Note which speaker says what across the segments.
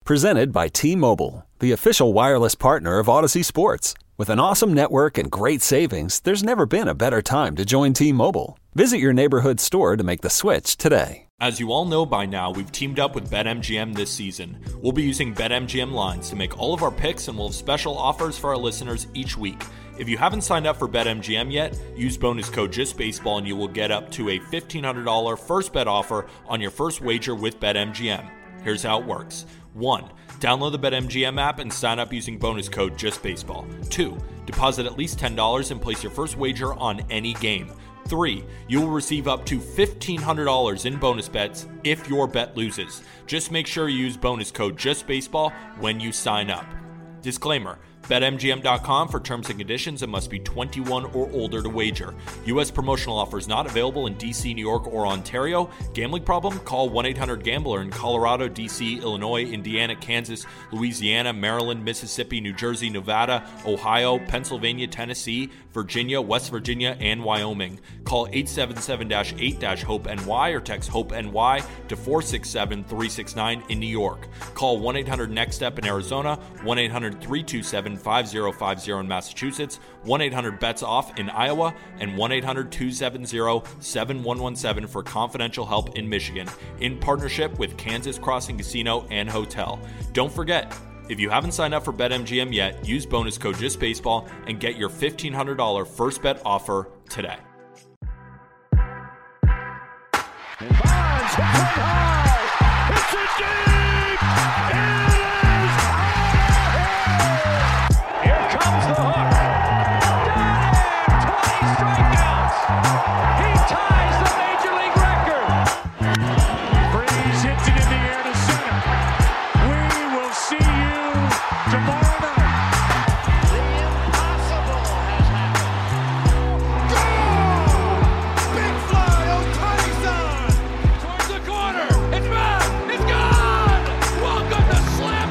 Speaker 1: Presented by T-Mobile, the official wireless partner of Odyssey Sports. With an awesome network and great savings, there's never been a better time to join T-Mobile. Visit your neighborhood store to make the switch today.
Speaker 2: As you all know by now, we've teamed up with BetMGM this season. We'll be using BetMGM lines to make all of our picks, and we'll have special offers for our listeners each week. If you haven't signed up for BetMGM yet, use bonus code JustBaseball and you will get up to a $1,500 first bet offer on your first wager with BetMGM. Here's how it works. 1. Download the BetMGM app and sign up using bonus code JustBaseball. 2. Deposit at least $10 and place your first wager on any game. 3. You will receive up to $1,500 in bonus bets if your bet loses. Just make sure you use bonus code JustBaseball when you sign up. Disclaimer. BetMGM.com for terms and conditions and must be 21 or older to wager. U.S. promotional offers not available in D.C., New York, or Ontario. Gambling problem? Call 1-800-GAMBLER in Colorado, D.C., Illinois, Indiana, Kansas, Louisiana, Maryland, Mississippi, New Jersey, Nevada, Ohio, Pennsylvania, Tennessee, Virginia, West Virginia, and Wyoming. Call 877-8-HOPE-NY or text HOPE-NY to 467-369 in New York. Call 1-800-NEXT-STEP in Arizona, 1-800-327-5050 in Massachusetts, 1-800-BETS-OFF in Iowa, and 1-800-270-7117 for confidential help in Michigan, in partnership with Kansas Crossing Casino and Hotel. Don't forget, if you haven't signed up for BetMGM yet, use bonus code JustBaseball and get your $1,500 first bet offer today.
Speaker 3: And Bonds hit high. It's a deep. It is out of here. Here comes the hook. Got him. 20 strikeouts. He ties the major league record. Freese hits it in the air to center. We will see you tomorrow night. The impossible has happened. Goal! Big fly, Ohtani-san! Towards the corner. It's back. It's gone. Welcome to Slam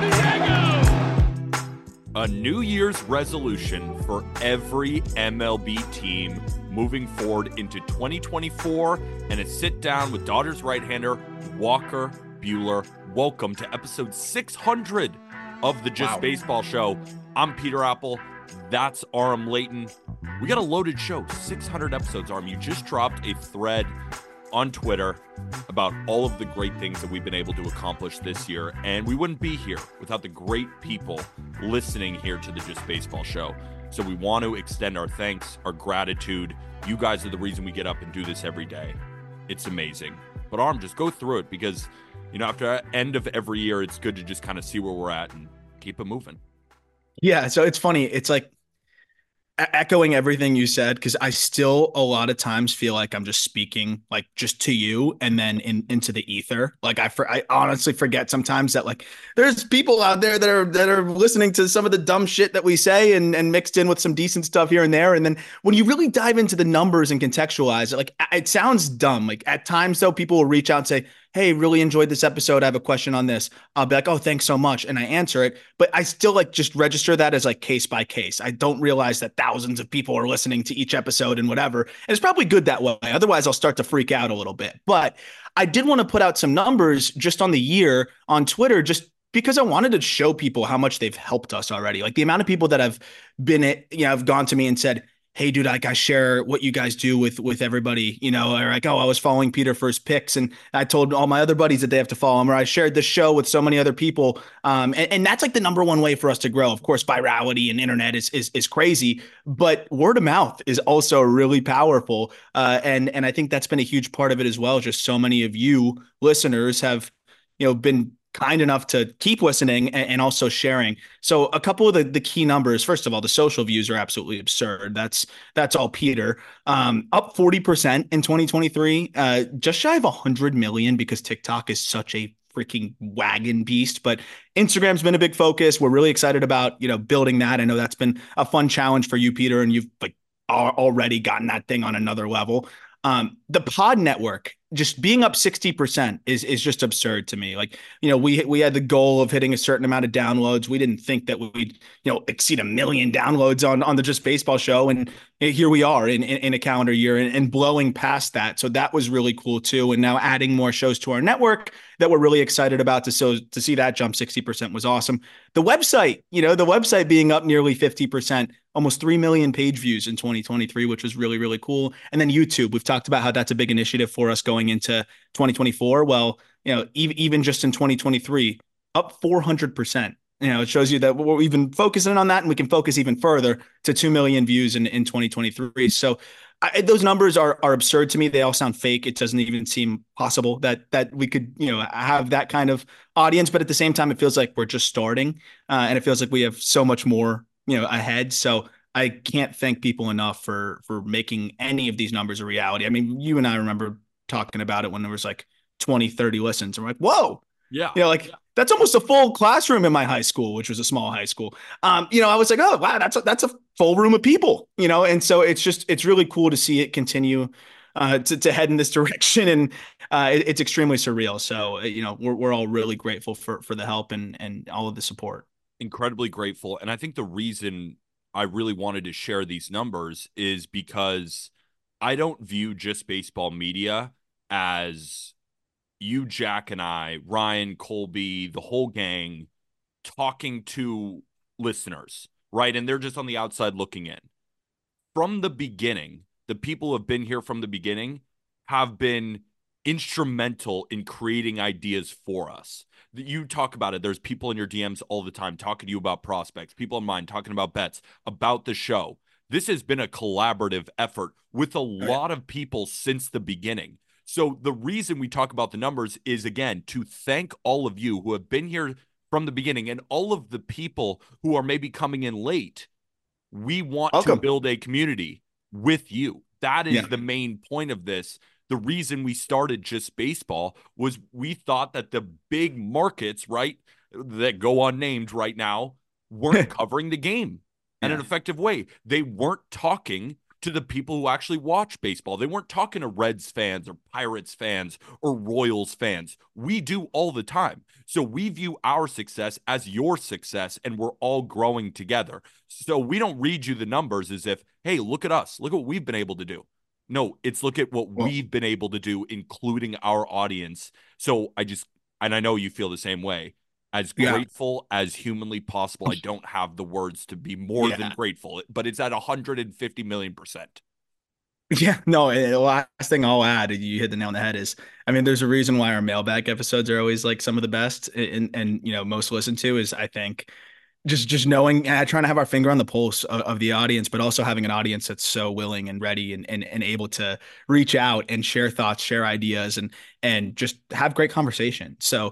Speaker 3: Diego.
Speaker 2: A New Year's resolution for every MLB team moving forward into 2024, and a sit down with Dodgers right-hander Walker Buehler. Welcome to episode 600 of the Just Baseball Show. I'm Peter Apple. That's Aram Layton. We got a loaded show, 600 episodes, Aram. You just dropped a thread on Twitter about all of the great things that we've been able to accomplish this year, and we wouldn't be here without the great people listening here to the Just Baseball Show. So we want to extend our thanks, our gratitude. You guys are the reason we get up and do this every day. It's amazing. But Aram, just go through it because, you know, after the end of every year, it's good to just kind of see where we're at and keep it moving.
Speaker 4: Yeah, so it's funny. It's like echoing everything you said, because I still a lot of times feel like I'm just speaking like just to you and then into the ether. Like I honestly forget sometimes that like there's people out there that are listening to some of the dumb shit that we say and mixed in with some decent stuff here and there. And then when you really dive into the numbers and contextualize it, like it sounds dumb. Like at times though, people will reach out and say, hey, really enjoyed this episode. I have a question on this. I'll be like, oh, thanks so much. And I answer it, but I still like just register that as like case by case. I don't realize that thousands of people are listening to each episode and whatever. And it's probably good that way. Otherwise I'll start to freak out a little bit, but I did want to put out some numbers just on the year on Twitter, just because I wanted to show people how much they've helped us already. Like the amount of people that have have gone to me and said, hey, dude, like I share what you guys do with everybody, or like, oh, I was following Peter for his picks and I told all my other buddies that they have to follow him, or I shared this show with so many other people. And that's like the number one way for us to grow. Of course, virality and internet is crazy, but word of mouth is also really powerful. And I think that's been a huge part of it as well. Just so many of you listeners have, been kind enough to keep listening and also sharing. So a couple of the key numbers. First of all, the social views are absolutely absurd. That's all Peter. Up 40% in 2023, just shy of 100 million because TikTok is such a freaking wagon beast. But Instagram's been a big focus. We're really excited about, building that. I know that's been a fun challenge for you, Peter, and you've like already gotten that thing on another level. the pod network just being up 60% is just absurd to me. Like, we had the goal of hitting a certain amount of downloads. We didn't think that we'd, exceed 1 million downloads on the Just Baseball show. And here we are in a calendar year and blowing past that. So that was really cool too. And now adding more shows to our network that we're really excited about to see that jump 60% was awesome. The website being up nearly 50%, almost 3 million page views in 2023, which was really, really cool. And then YouTube, we've talked about how that's a big initiative for us going into 2024. Well, even just in 2023, up 400%. It shows you that we're even focusing on that, and we can focus even further to 2 million views in 2023. So those numbers are absurd to me. They all sound fake. It doesn't even seem possible that we could, have that kind of audience. But at the same time, it feels like we're just starting, and it feels like we have so much more, ahead. So I can't thank people enough for making any of these numbers a reality. I mean, you and I remember talking about it when there was like 20, 30 listens, and we're like, whoa.
Speaker 2: Yeah.
Speaker 4: That's almost a full classroom in my high school, which was a small high school. I was like, oh, wow, that's a full room of people, and so it's really cool to see it continue to head in this direction. And it's extremely surreal. So, we're all really grateful for the help and all of the support.
Speaker 2: Incredibly grateful. And I think the reason I really wanted to share these numbers is because I don't view Just Baseball Media as you, Jack, and I, Ryan, Colby, the whole gang, talking to listeners, right? And they're just on the outside looking in. From the beginning, the people who have been here from the beginning have been instrumental in creating ideas for us. You talk about it. There's people in your DMs all the time talking to you about prospects, people in mine talking about bets, about the show. This has been a collaborative effort with a lot of people since the beginning. So the reason we talk about the numbers is, again, to thank all of you who have been here from the beginning and all of the people who are maybe coming in late. We want to build a community with you. That is the main point of this. The reason we started Just Baseball was we thought that the big markets, right, that go unnamed right now, weren't covering the game in an effective way. They weren't talking to the people who actually watch baseball. They weren't talking to Reds fans or Pirates fans or Royals fans. We do all the time. So we view our success as your success, and we're all growing together. So we don't read you the numbers as if, hey, look at us. Look what we've been able to do. No, it's look at what we've been able to do, including our audience. So and I know you feel the same way. As grateful as humanly possible. I don't have the words to be more than grateful, but it's at 150 million%.
Speaker 4: Yeah, no, the last thing I'll add, you hit the nail on the head, is, I mean, there's a reason why our mailbag episodes are always like some of the best and most listened to, is, I think, just knowing, trying to have our finger on the pulse of the audience, but also having an audience that's so willing and ready and able to reach out and share thoughts, share ideas, and just have great conversation. So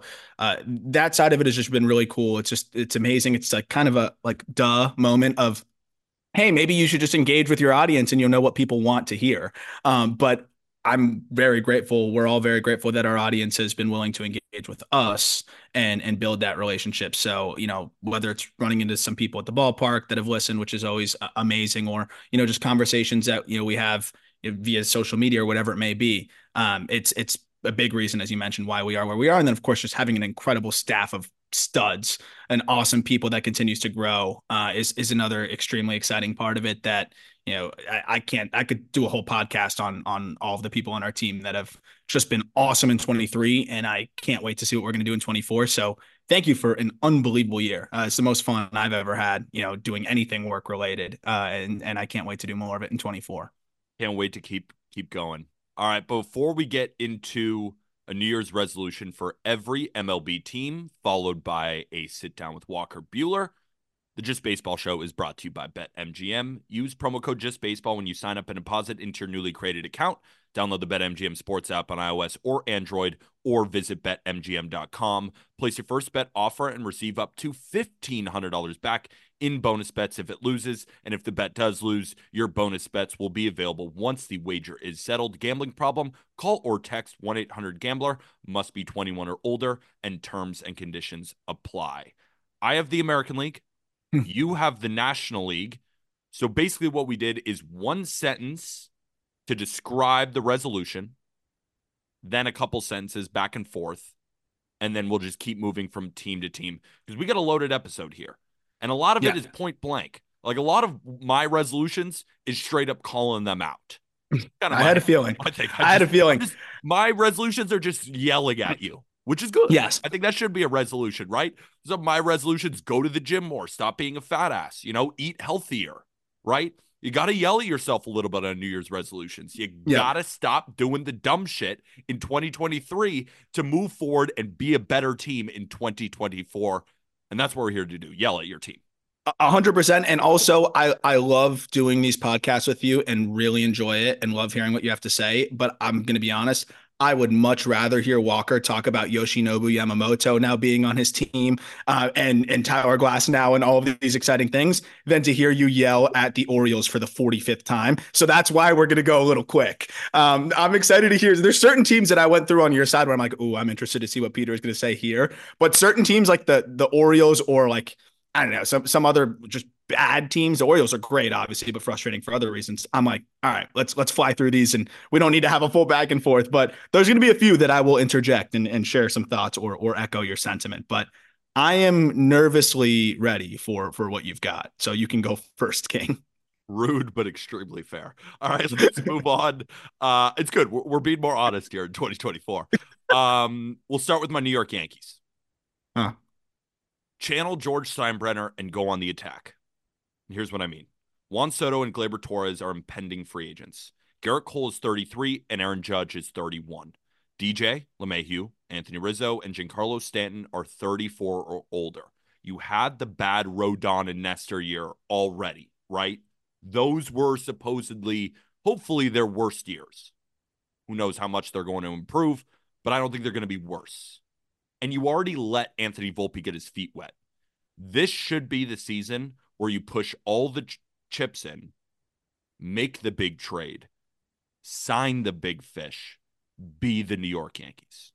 Speaker 4: that side of it has just been really cool. It's amazing. It's like kind of a duh moment of, hey, maybe you should just engage with your audience and you'll know what people want to hear. But I'm very grateful. We're all very grateful that our audience has been willing to engage with us and build that relationship. So, whether it's running into some people at the ballpark that have listened, which is always amazing, or, just conversations that, we have via social media or whatever it may be. It's a big reason, as you mentioned, why we are where we are. And then, of course, just having an incredible staff of studs and awesome people that continues to grow is another extremely exciting part of it that, I could do a whole podcast on all of the people on our team that have just been awesome in 23, and I can't wait to see what we're going to do in 24. So thank you for an unbelievable year. It's the most fun I've ever had, doing anything work related. And I can't wait to do more of it in 24.
Speaker 2: Can't wait to keep going. All right. Before we get into a New Year's resolution for every MLB team, followed by a sit down with Walker Buehler, the Just Baseball Show is brought to you by BetMGM. Use promo code JustBaseball when you sign up and deposit into your newly created account. Download the BetMGM Sports app on iOS or Android, or visit BetMGM.com. Place your first bet offer and receive up to $1,500 back in bonus bets if it loses. And if the bet does lose, your bonus bets will be available once the wager is settled. Gambling problem? Call or text 1-800-GAMBLER. Must be 21 or older, and terms and conditions apply. I have the American League. You have the National League. So basically what we did is one sentence to describe the resolution. then a couple sentences back and forth, and then we'll just keep moving from team to team because we got a loaded episode here. And a lot of it is point blank. Like a lot of my resolutions is straight up calling them out.
Speaker 4: I had a feeling. I had a feeling.
Speaker 2: My resolutions are just yelling at you, which is good.
Speaker 4: Yes.
Speaker 2: I think that should be a resolution, right? So my resolutions: go to the gym more, stop being a fat ass, eat healthier, right? You got to yell at yourself a little bit on New Year's resolutions. You got to stop doing the dumb shit in 2023 to move forward and be a better team in 2024. And that's what we're here to do. Yell at your team.
Speaker 4: 100%. And also, I love doing these podcasts with you and really enjoy it and love hearing what you have to say. But I'm going to be honest, I would much rather hear Walker talk about Yoshinobu Yamamoto now being on his team and Tyler Glass now and all of these exciting things than to hear you yell at the Orioles for the 45th time. So that's why we're going to go a little quick. I'm excited to hear. There's certain teams that I went through on your side where I'm like, oh, I'm interested to see what Peter is going to say here. But certain teams like the Orioles or like, I don't know, some other just bad teams. The Orioles are great, obviously, but frustrating for other reasons. I'm like, all right, let's fly through these, and we don't need to have a full back and forth. But there's going to be a few that I will interject and share some thoughts or echo your sentiment. But I am nervously ready for what you've got. So you can go first, King.
Speaker 2: Rude, but extremely fair. All right, let's move on. It's good. We're being more honest here in 2024. We'll start with my New York Yankees. Channel George Steinbrenner and go on the attack. Here's what I mean. Juan Soto and Gleyber Torres are impending free agents. Garrett Cole is 33 and Aaron Judge is 31. DJ, LeMahieu, Anthony Rizzo, and Giancarlo Stanton are 34 or older. You had the bad Rodon and Nestor year already, right? Those were supposedly, hopefully, their worst years. Who knows how much they're going to improve, but I don't think they're going to be worse. And you already let Anthony Volpe get his feet wet. This should be the season where you push all the chips in, make the big trade, sign the big fish, be the New York Yankees.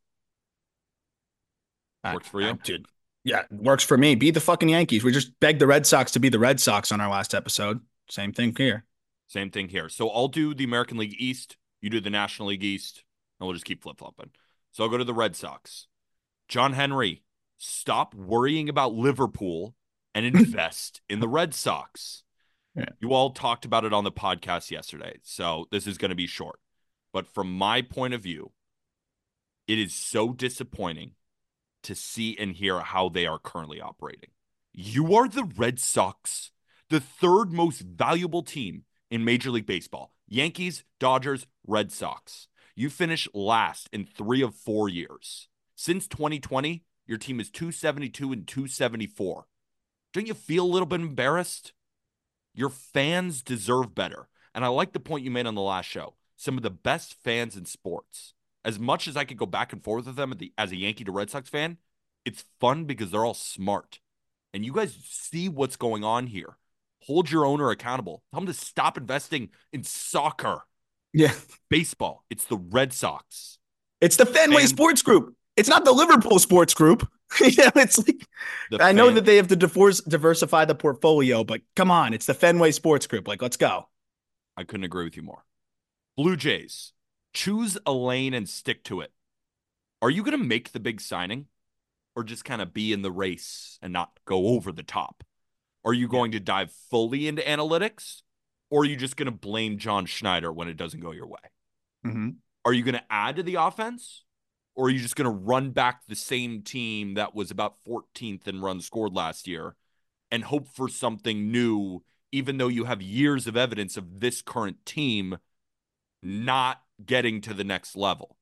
Speaker 2: Works for you?
Speaker 4: Dude. Yeah, works for me. Be the fucking Yankees. We just begged the Red Sox to be the Red Sox on our last episode. Same thing here.
Speaker 2: Same thing here. So I'll do the American League East. You do the National League East. And we'll just keep flip-flopping. So I'll go to the Red Sox. John Henry, stop worrying about Liverpool and invest in the Red Sox.
Speaker 4: Yeah.
Speaker 2: You all talked about it on the podcast yesterday, so this is going to be short. But from my point of view, it is so disappointing to see and hear how they are currently operating. You are the Red Sox, the third most valuable team in Major League Baseball. Yankees, Dodgers, Red Sox. You finished last in 3 of 4 years. Since 2020, your team is 272 and 274. Don't you feel a little bit embarrassed? Your fans deserve better. And I like the point you made on the last show. Some of the best fans in sports. As much as I could go back and forth with them as a Yankee to Red Sox fan, it's fun because they're all smart. And you guys see what's going on here. Hold your owner accountable. Tell him to stop investing in soccer.
Speaker 4: Yeah.
Speaker 2: Baseball. It's the Red Sox.
Speaker 4: It's the Fenway Sports Group. It's not the Liverpool Sports Group. It's like I know that they have to diversify the portfolio, but come on, it's the Fenway Sports Group. Like, let's go.
Speaker 2: I couldn't agree with you more. Blue Jays, choose a lane and stick to it. Are you going to make the big signing or just kind of be in the race and not go over the top? Are you going to dive fully into analytics or are you just going to blame John Schneider when it doesn't go your way?
Speaker 4: Mm-hmm.
Speaker 2: Are you going to add to the offense? Or are you just going to run back the same team that was about 14th in runs scored last year and hope for something new, even though you have years of evidence of this current team not getting to the next level?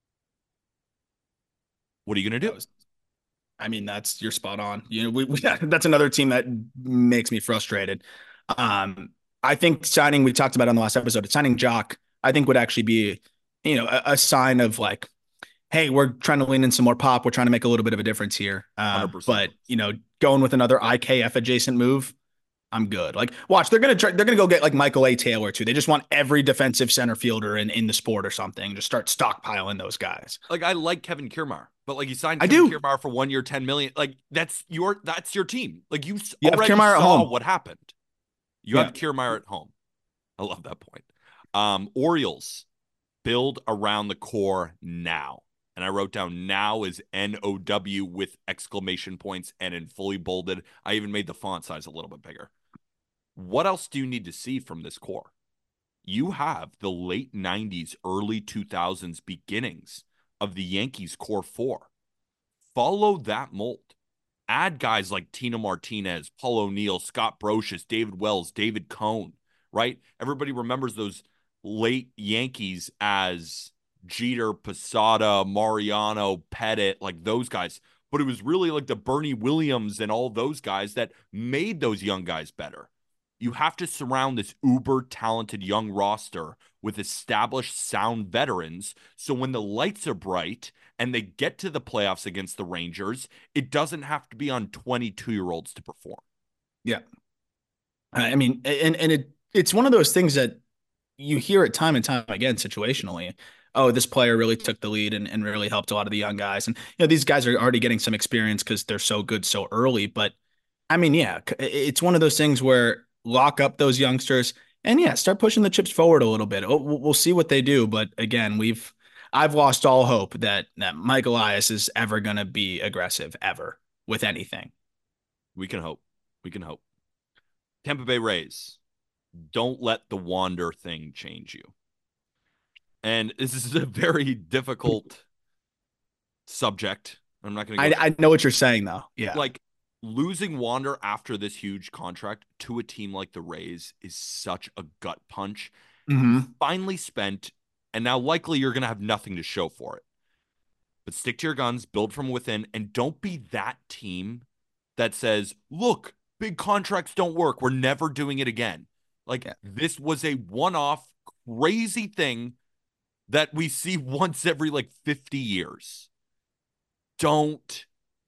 Speaker 2: What are you going to do?
Speaker 4: I mean, you're spot on. That's another team that makes me frustrated. I think we talked about on the last episode, signing Jock, I think would actually be, a sign of like, hey, we're trying to lean in some more pop. We're trying to make a little bit of a difference here. But, going with another IKF adjacent move, I'm good. Like, watch, they're going to go get like Michael A. Taylor too. They just want every defensive center fielder in the sport or something. Just start stockpiling those guys.
Speaker 2: Like, I like Kevin Kiermaier, but like you signed Kevin Kiermaier for 1 year, $10 million. Like that's your team. Like you already
Speaker 4: have Kiermaier at home.
Speaker 2: What happened. You have Kiermaier at home. I love that point. Orioles. build around the core now. And I wrote down now is NOW with exclamation points and in fully bolded. I even made the font size a little bit bigger. What else do you need to see from this core? You have the late 90s, early 2000s beginnings of the Yankees core four. Follow that mold. Add guys like Tino Martinez, Paul O'Neill, Scott Brocious, David Wells, David Cohn, right? Everybody remembers those late Yankees as Jeter, Posada, Mariano, Pettit, like those guys. But it was really like the Bernie Williams and all those guys that made those young guys better. You have to surround this uber talented young roster with established sound veterans. So when the lights are bright and they get to the playoffs against the Rangers, it doesn't have to be on 22-year-olds to perform.
Speaker 4: Yeah. I mean, and it's one of those things that you hear it time and time again situationally. Oh, this player really took the lead and really helped a lot of the young guys. And, these guys are already getting some experience because they're so good so early. But I mean, yeah, it's one of those things where lock up those youngsters and start pushing the chips forward a little bit. We'll see what they do. But again, I've lost all hope that Mike Elias is ever going to be aggressive ever with anything.
Speaker 2: We can hope. Tampa Bay Rays. Don't let the Wander thing change you. And this is a very difficult subject. I'm not going to
Speaker 4: I know what you're saying, though. Yeah.
Speaker 2: Like, losing Wander after this huge contract to a team like the Rays is such a gut punch.
Speaker 4: Mm-hmm.
Speaker 2: Finally spent, and now likely you're going to have nothing to show for it. But stick to your guns, build from within, and don't be that team that says, look, big contracts don't work. We're never doing it again. This was a one-off crazy thing that we see once every 50 years. Don't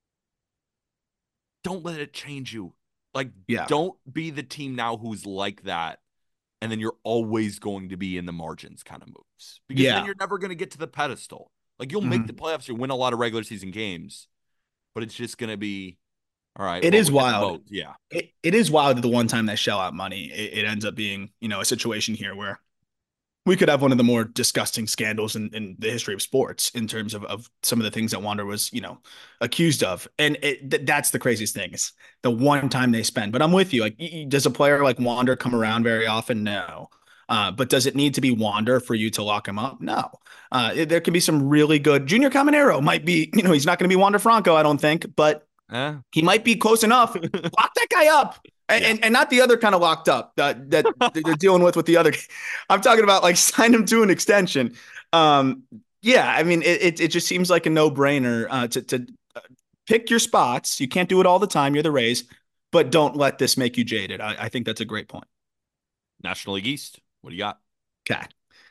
Speaker 2: let it change you. Don't be the team now who's like that, and then you're always going to be in the margins kind of moves. Because then you're never going to get to the pedestal. You'll make the playoffs, you win a lot of regular season games, but it's just going to be, all right.
Speaker 4: It is wild.
Speaker 2: Yeah.
Speaker 4: It is wild that the one time they shell out money, it ends up being, a situation here where we could have one of the more disgusting scandals in the history of sports in terms of some of the things that Wander was, accused of. And that's the craziest thing is the one time they spend. But I'm with you. Does a player like Wander come around very often? No. But does it need to be Wander for you to lock him up? No. There can be some really good Junior Caminero might be, he's not going to be Wander Franco, I don't think, but he might be close enough. Lock that guy up. And not the other kind of locked up that they're dealing with the other. I'm talking about sign him to an extension. I mean, it just seems like a no-brainer to pick your spots. You can't do it all the time. You're the Rays, but don't let this make you jaded. I think that's a great point.
Speaker 2: National League East. What do you got?
Speaker 4: Okay.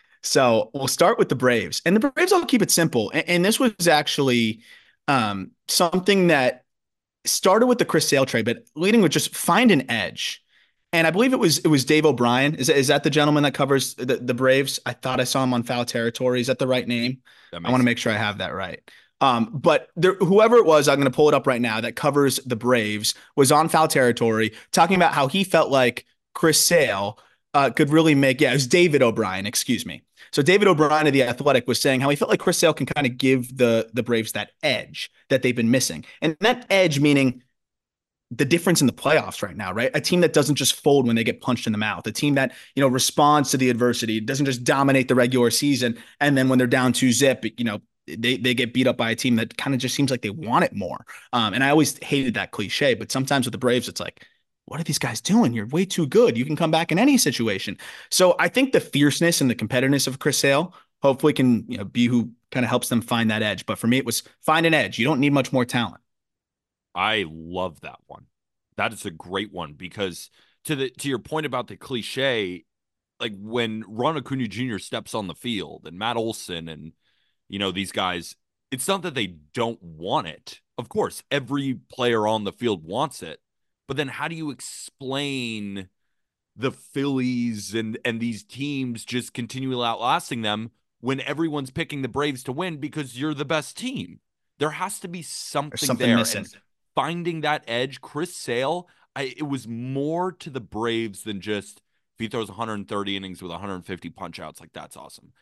Speaker 4: So we'll start with the Braves. And the Braves, I'll keep it simple. And this was actually something that started with the Chris Sale trade, but leading with just find an edge. And I believe it was Dave O'Brien. Is that the gentleman that covers the Braves? I thought I saw him on Foul Territory. Is that the right name? I want to make sure I have that right. But whoever it was, I'm going to pull it up right now, that covers the Braves, was on Foul Territory talking about how he felt like Chris Sale could really make, it was David O'Brien, excuse me. So David O'Brien of The Athletic was saying how he felt like Chris Sale can kind of give the Braves that edge that they've been missing. And that edge meaning the difference in the playoffs right now, right? A team that doesn't just fold when they get punched in the mouth, a team that, responds to the adversity, doesn't just dominate the regular season. And then when they're down 2-0, they get beat up by a team that kind of just seems like they want it more. And I always hated that cliche, but sometimes with the Braves, it's like, what are these guys doing? You're way too good. You can come back in any situation. So I think the fierceness and the competitiveness of Chris Sale hopefully can be who kind of helps them find that edge. But for me, it was find an edge. You don't need much more talent.
Speaker 2: I love that one. That is a great one because to your point about the cliche, when Ron Acuna Jr. steps on the field and Matt Olson and these guys, it's not that they don't want it. Of course, every player on the field wants it. But then how do you explain the Phillies and these teams just continually outlasting them when everyone's picking the Braves to win because you're the best team? There has to be something there.
Speaker 4: Missing.
Speaker 2: Finding that edge, Chris Sale, it was more to the Braves than just if he throws 130 innings with 150 punch outs, that's awesome.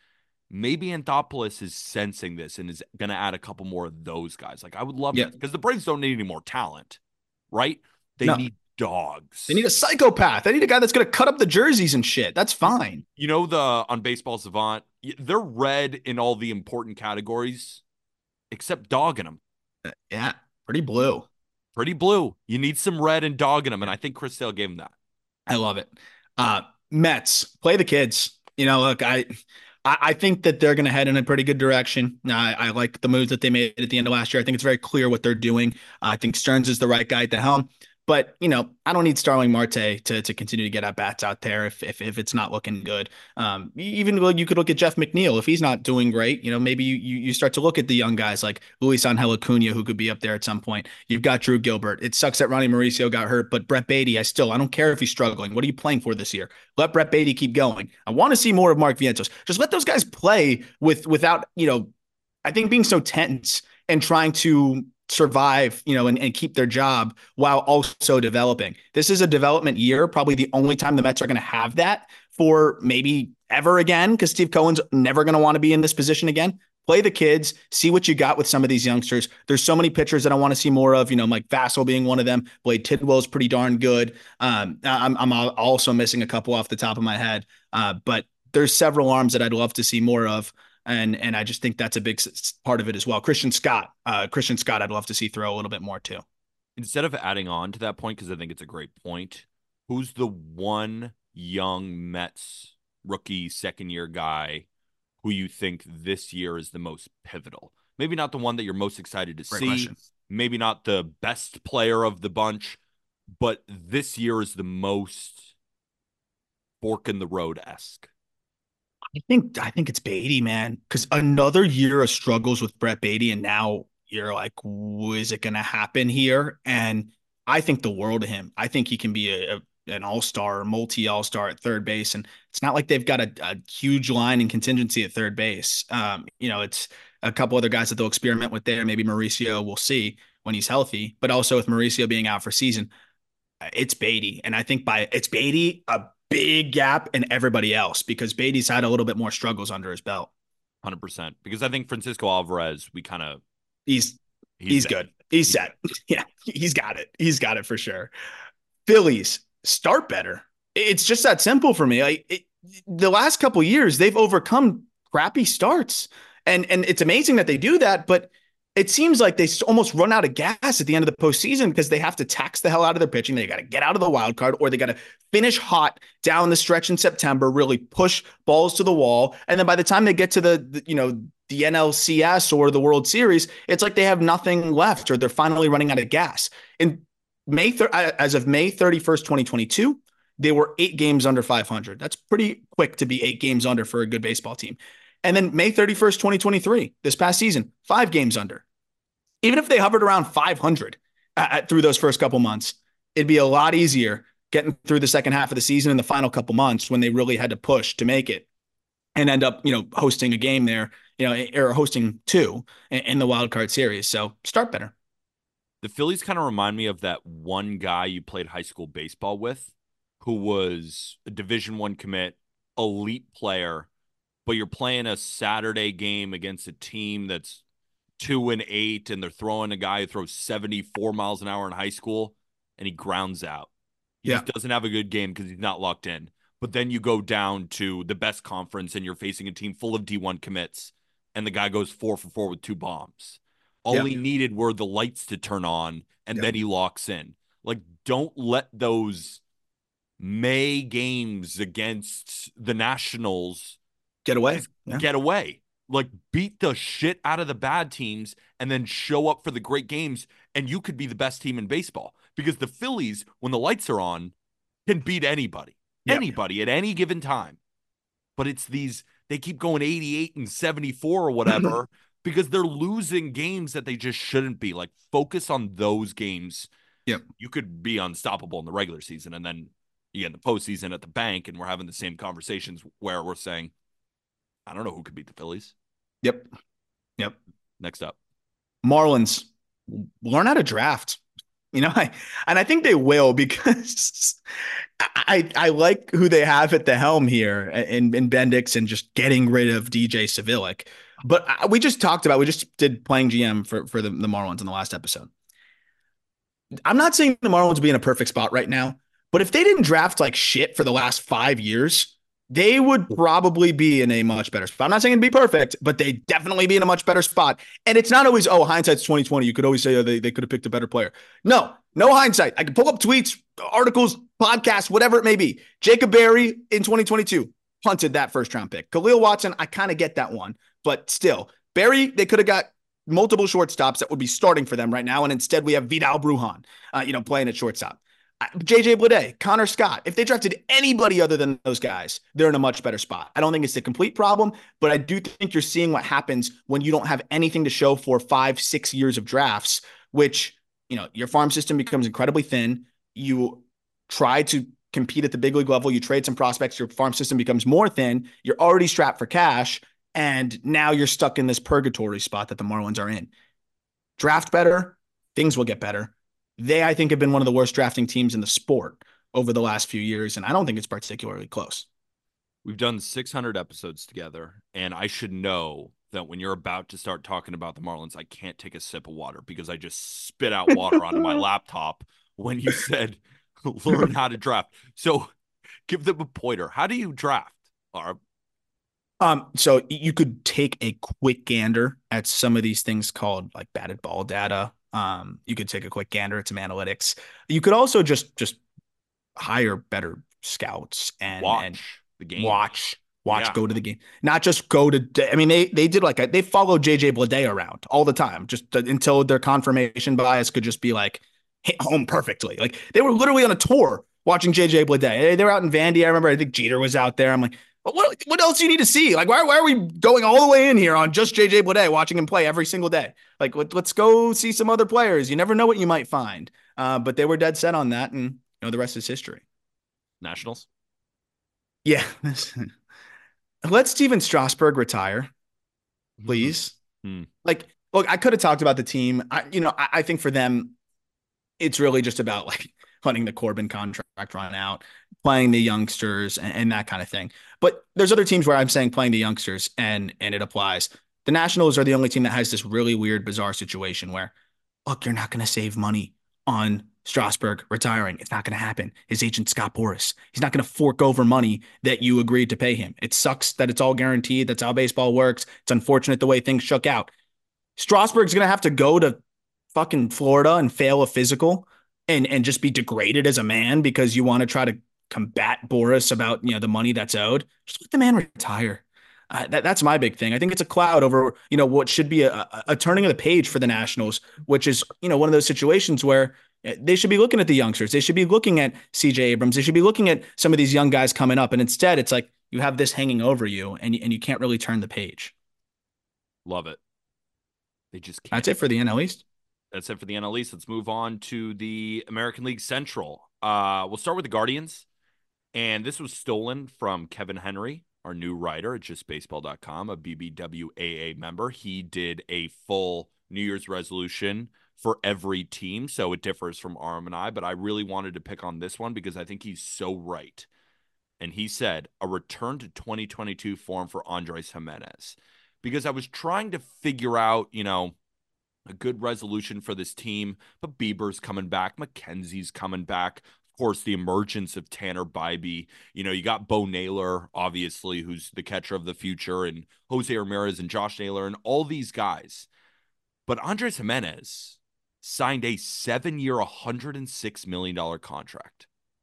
Speaker 2: maybe Anthopoulos is sensing this and is going to add a couple more of those guys. Like, I would love
Speaker 4: Yeah.
Speaker 2: to, because the Braves don't need any more talent, right? They
Speaker 4: No,
Speaker 2: need dogs.
Speaker 4: they need a psychopath. They need a guy that's going to cut up the jerseys and shit. That's fine.
Speaker 2: You know, on Baseball Savant, they're red in all the important categories except dog in them.
Speaker 4: Yeah, pretty blue.
Speaker 2: Pretty blue. You need some red and dog in them, and I think Chris Sale gave him that.
Speaker 4: I love it. Mets, play the kids. Look, I think that they're going to head in a pretty good direction. I like the moves that they made at the end of last year. I think it's very clear what they're doing. I think Stearns is the right guy at the helm. But, I don't need Starling Marte to continue to get at bats out there if it's not looking good. Even you could look at Jeff McNeil. If he's not doing great, maybe you start to look at the young guys like Luis Angel Acuna, who could be up there at some point. You've got Drew Gilbert. It sucks that Ronnie Mauricio got hurt, but Brett Beatty, I don't care if he's struggling. What are you playing for this year? Let Brett Beatty keep going. I want to see more of Mark Vientos. Just let those guys play without, I think being so tense and trying to survive, and keep their job while also developing. This is a development year, probably the only time the Mets are going to have that for maybe ever again, because Steve Cohen's never going to want to be in this position again. Play the kids, see what you got with some of these youngsters. There's so many pitchers that I want to see more of, Mike Vassell being one of them. Blade Tidwell is pretty darn good. I'm also missing a couple off the top of my head, but there's several arms that I'd love to see more of. And I just think that's a big part of it as well. Christian Scott, I'd love to see throw a little bit more too.
Speaker 2: Instead of adding on to that point, because I think it's a great point, who's the one young Mets rookie second-year guy who you think this year is the most pivotal? Maybe not the one that you're most excited to see.
Speaker 4: Question.
Speaker 2: Maybe not the best player of the bunch, but this year is the most fork in the road-esque.
Speaker 4: I think it's Beatty, man, because another year of struggles with Brett Beatty, and now you're like, is it going to happen here? And I think the world of him. I think he can be an all-star, multi-all-star at third base, and it's not like they've got a huge line in contingency at third base. It's a couple other guys that they'll experiment with there. Maybe Mauricio, we'll see when he's healthy, but also with Mauricio being out for season, it's Beatty, and I think it's Beatty a big gap in everybody else because Beatty's had a little bit more struggles under his belt.
Speaker 2: 100%. Because I think Francisco Alvarez,
Speaker 4: he's good. He's set. Yeah, he's got it. He's got it for sure. Phillies start better. It's just that simple for me. The last couple of years, they've overcome crappy starts, and it's amazing that they do that, but it seems like they almost run out of gas at the end of the postseason because they have to tax the hell out of their pitching. They got to get out of the wild card, or they got to finish hot down the stretch in September, really push balls to the wall. And then by the time they get to the NLCS or the World Series, it's like they have nothing left, or they're finally running out of gas. In as of May 31st, 2022, they were 8 games under 500. That's pretty quick to be 8 games under for a good baseball team. And then May 31st, 2023, this past season, 5 games under. Even if they hovered around 500 through those first couple months, it'd be a lot easier getting through the second half of the season and the final couple months when they really had to push to make it and end up, hosting a game there, or hosting 2 in the wild card series. So start better.
Speaker 2: The Phillies kind of remind me of that one guy you played high school baseball with who was a Division I commit, elite player, but you're playing a Saturday game against a team that's 2-8, and they're throwing a guy who throws 74 miles an hour in high school, and he grounds out. He just doesn't have a good game because he's not locked in. But then you go down to the best conference, and you're facing a team full of D1 commits, and the guy goes 4 for 4 with 2 bombs. All he needed were the lights to turn on, and then he locks in. Like, don't let those May games against the Nationals
Speaker 4: get away.
Speaker 2: Get away. Like, beat the shit out of the bad teams and then show up for the great games, and you could be the best team in baseball. Because the Phillies, when the lights are on, can beat anybody. Anybody at any given time. But it's they keep going 88 and 74 or whatever because they're losing games that they just shouldn't be. Like, focus on those games.
Speaker 4: Yep.
Speaker 2: You could be unstoppable in the regular season, and then you get in the postseason at the bank, and we're having the same conversations where we're saying, I don't know who could beat the Phillies.
Speaker 4: Yep.
Speaker 2: Next up.
Speaker 4: Marlins, learn how to draft. And I think they will because I like who they have at the helm here in Bendix and just getting rid of DJ Savilic. But we just did playing GM for the Marlins in the last episode. I'm not saying the Marlins would be in a perfect spot right now, but if they didn't draft like shit for the last 5 years, they would probably be in a much better spot. I'm not saying it'd be perfect, but they definitely be in a much better spot. And it's not always, oh, hindsight's 2020. You could always say, oh, they could have picked a better player. No hindsight. I can pull up tweets, articles, podcasts, whatever it may be. Jacob Berry in 2022 punted that first round pick. Khalil Watson, I kind of get that one, but still, Berry, they could have got multiple shortstops that would be starting for them right now. And instead we have Vidal Brujan, playing at shortstop. JJ Bleday, Connor Scott. If they drafted anybody other than those guys, they're in a much better spot. I don't think it's a complete problem, but I do think you're seeing what happens when you don't have anything to show for 5-6 years of drafts, which, your farm system becomes incredibly thin. You try to compete at the big league level. You trade some prospects. Your farm system becomes more thin. You're already strapped for cash. And now you're stuck in this purgatory spot that the Marlins are in. Draft better, things will get better. They, I think, have been one of the worst drafting teams in the sport over the last few years, and I don't think it's particularly close.
Speaker 2: We've done 600 episodes together, and I should know that when you're about to start talking about the Marlins, I can't take a sip of water because I just spit out water onto my laptop when you said learn how to draft. So give them a pointer. How do you draft?
Speaker 4: So you could take a quick gander at some of these things called like batted ball data. You could take a quick gander at some analytics. You could also just hire better scouts and
Speaker 2: watch the game.
Speaker 4: Watch, yeah. Go to the game. Not just go to. I mean, they did they followed JJ Bleday around all the time, just until their confirmation bias could just be like hit home perfectly. Like they were literally on a tour watching JJ Bleday. They were out in Vandy. I remember. I think Jeter was out there. I'm like, what else do you need to see? Like, why are we going all the way in here on just JJ Bleday, watching him play every single day? Like, let's go see some other players. You never know what you might find. But they were dead set on that, and the rest is history.
Speaker 2: Nationals.
Speaker 4: Yeah. Let Steven Strasburg retire, please.
Speaker 2: Mm-hmm.
Speaker 4: Like, look, I could have talked about the team. I think for them, it's really just about like letting the Corbin contract run out, playing the youngsters and that kind of thing. But there's other teams where I'm saying playing the youngsters and it applies. The Nationals are the only team that has this really weird, bizarre situation where, look, you're not going to save money on Strasburg retiring. It's not going to happen. His agent, Scott Boras, he's not going to fork over money that you agreed to pay him. It sucks that it's all guaranteed. That's how baseball works. It's unfortunate the way things shook out. Strasburg's going to have to go to fucking Florida and fail a physical and just be degraded as a man because you want to try to combat Boras about, the money that's owed. Just let the man retire. That's my big thing. I think it's a cloud over, what should be a turning of the page for the Nationals, which is, one of those situations where they should be looking at the youngsters. They should be looking at CJ Abrams. They should be looking at some of these young guys coming up. And instead, it's like you have this hanging over you and you can't really turn the page.
Speaker 2: Love it. They just can't.
Speaker 4: That's it for the NL East.
Speaker 2: That's it for the NL East. Let's move on to the American League Central. We'll start with the Guardians. And this was stolen from Kevin Henry, our new writer at justbaseball.com, a BBWAA member. He did a full New Year's resolution for every team, so it differs from Aram and I, but I really wanted to pick on this one because I think he's so right. And he said, a return to 2022 form for Andres Gimenez. Because I was trying to figure out, a good resolution for this team, but Bieber's coming back, McKenzie's coming back. Of course, the emergence of Tanner Bybee. You got Bo Naylor, obviously, who's the catcher of the future, and Jose Ramirez and Josh Naylor and all these guys. But Andres Gimenez signed a 7-year, $106 million contract.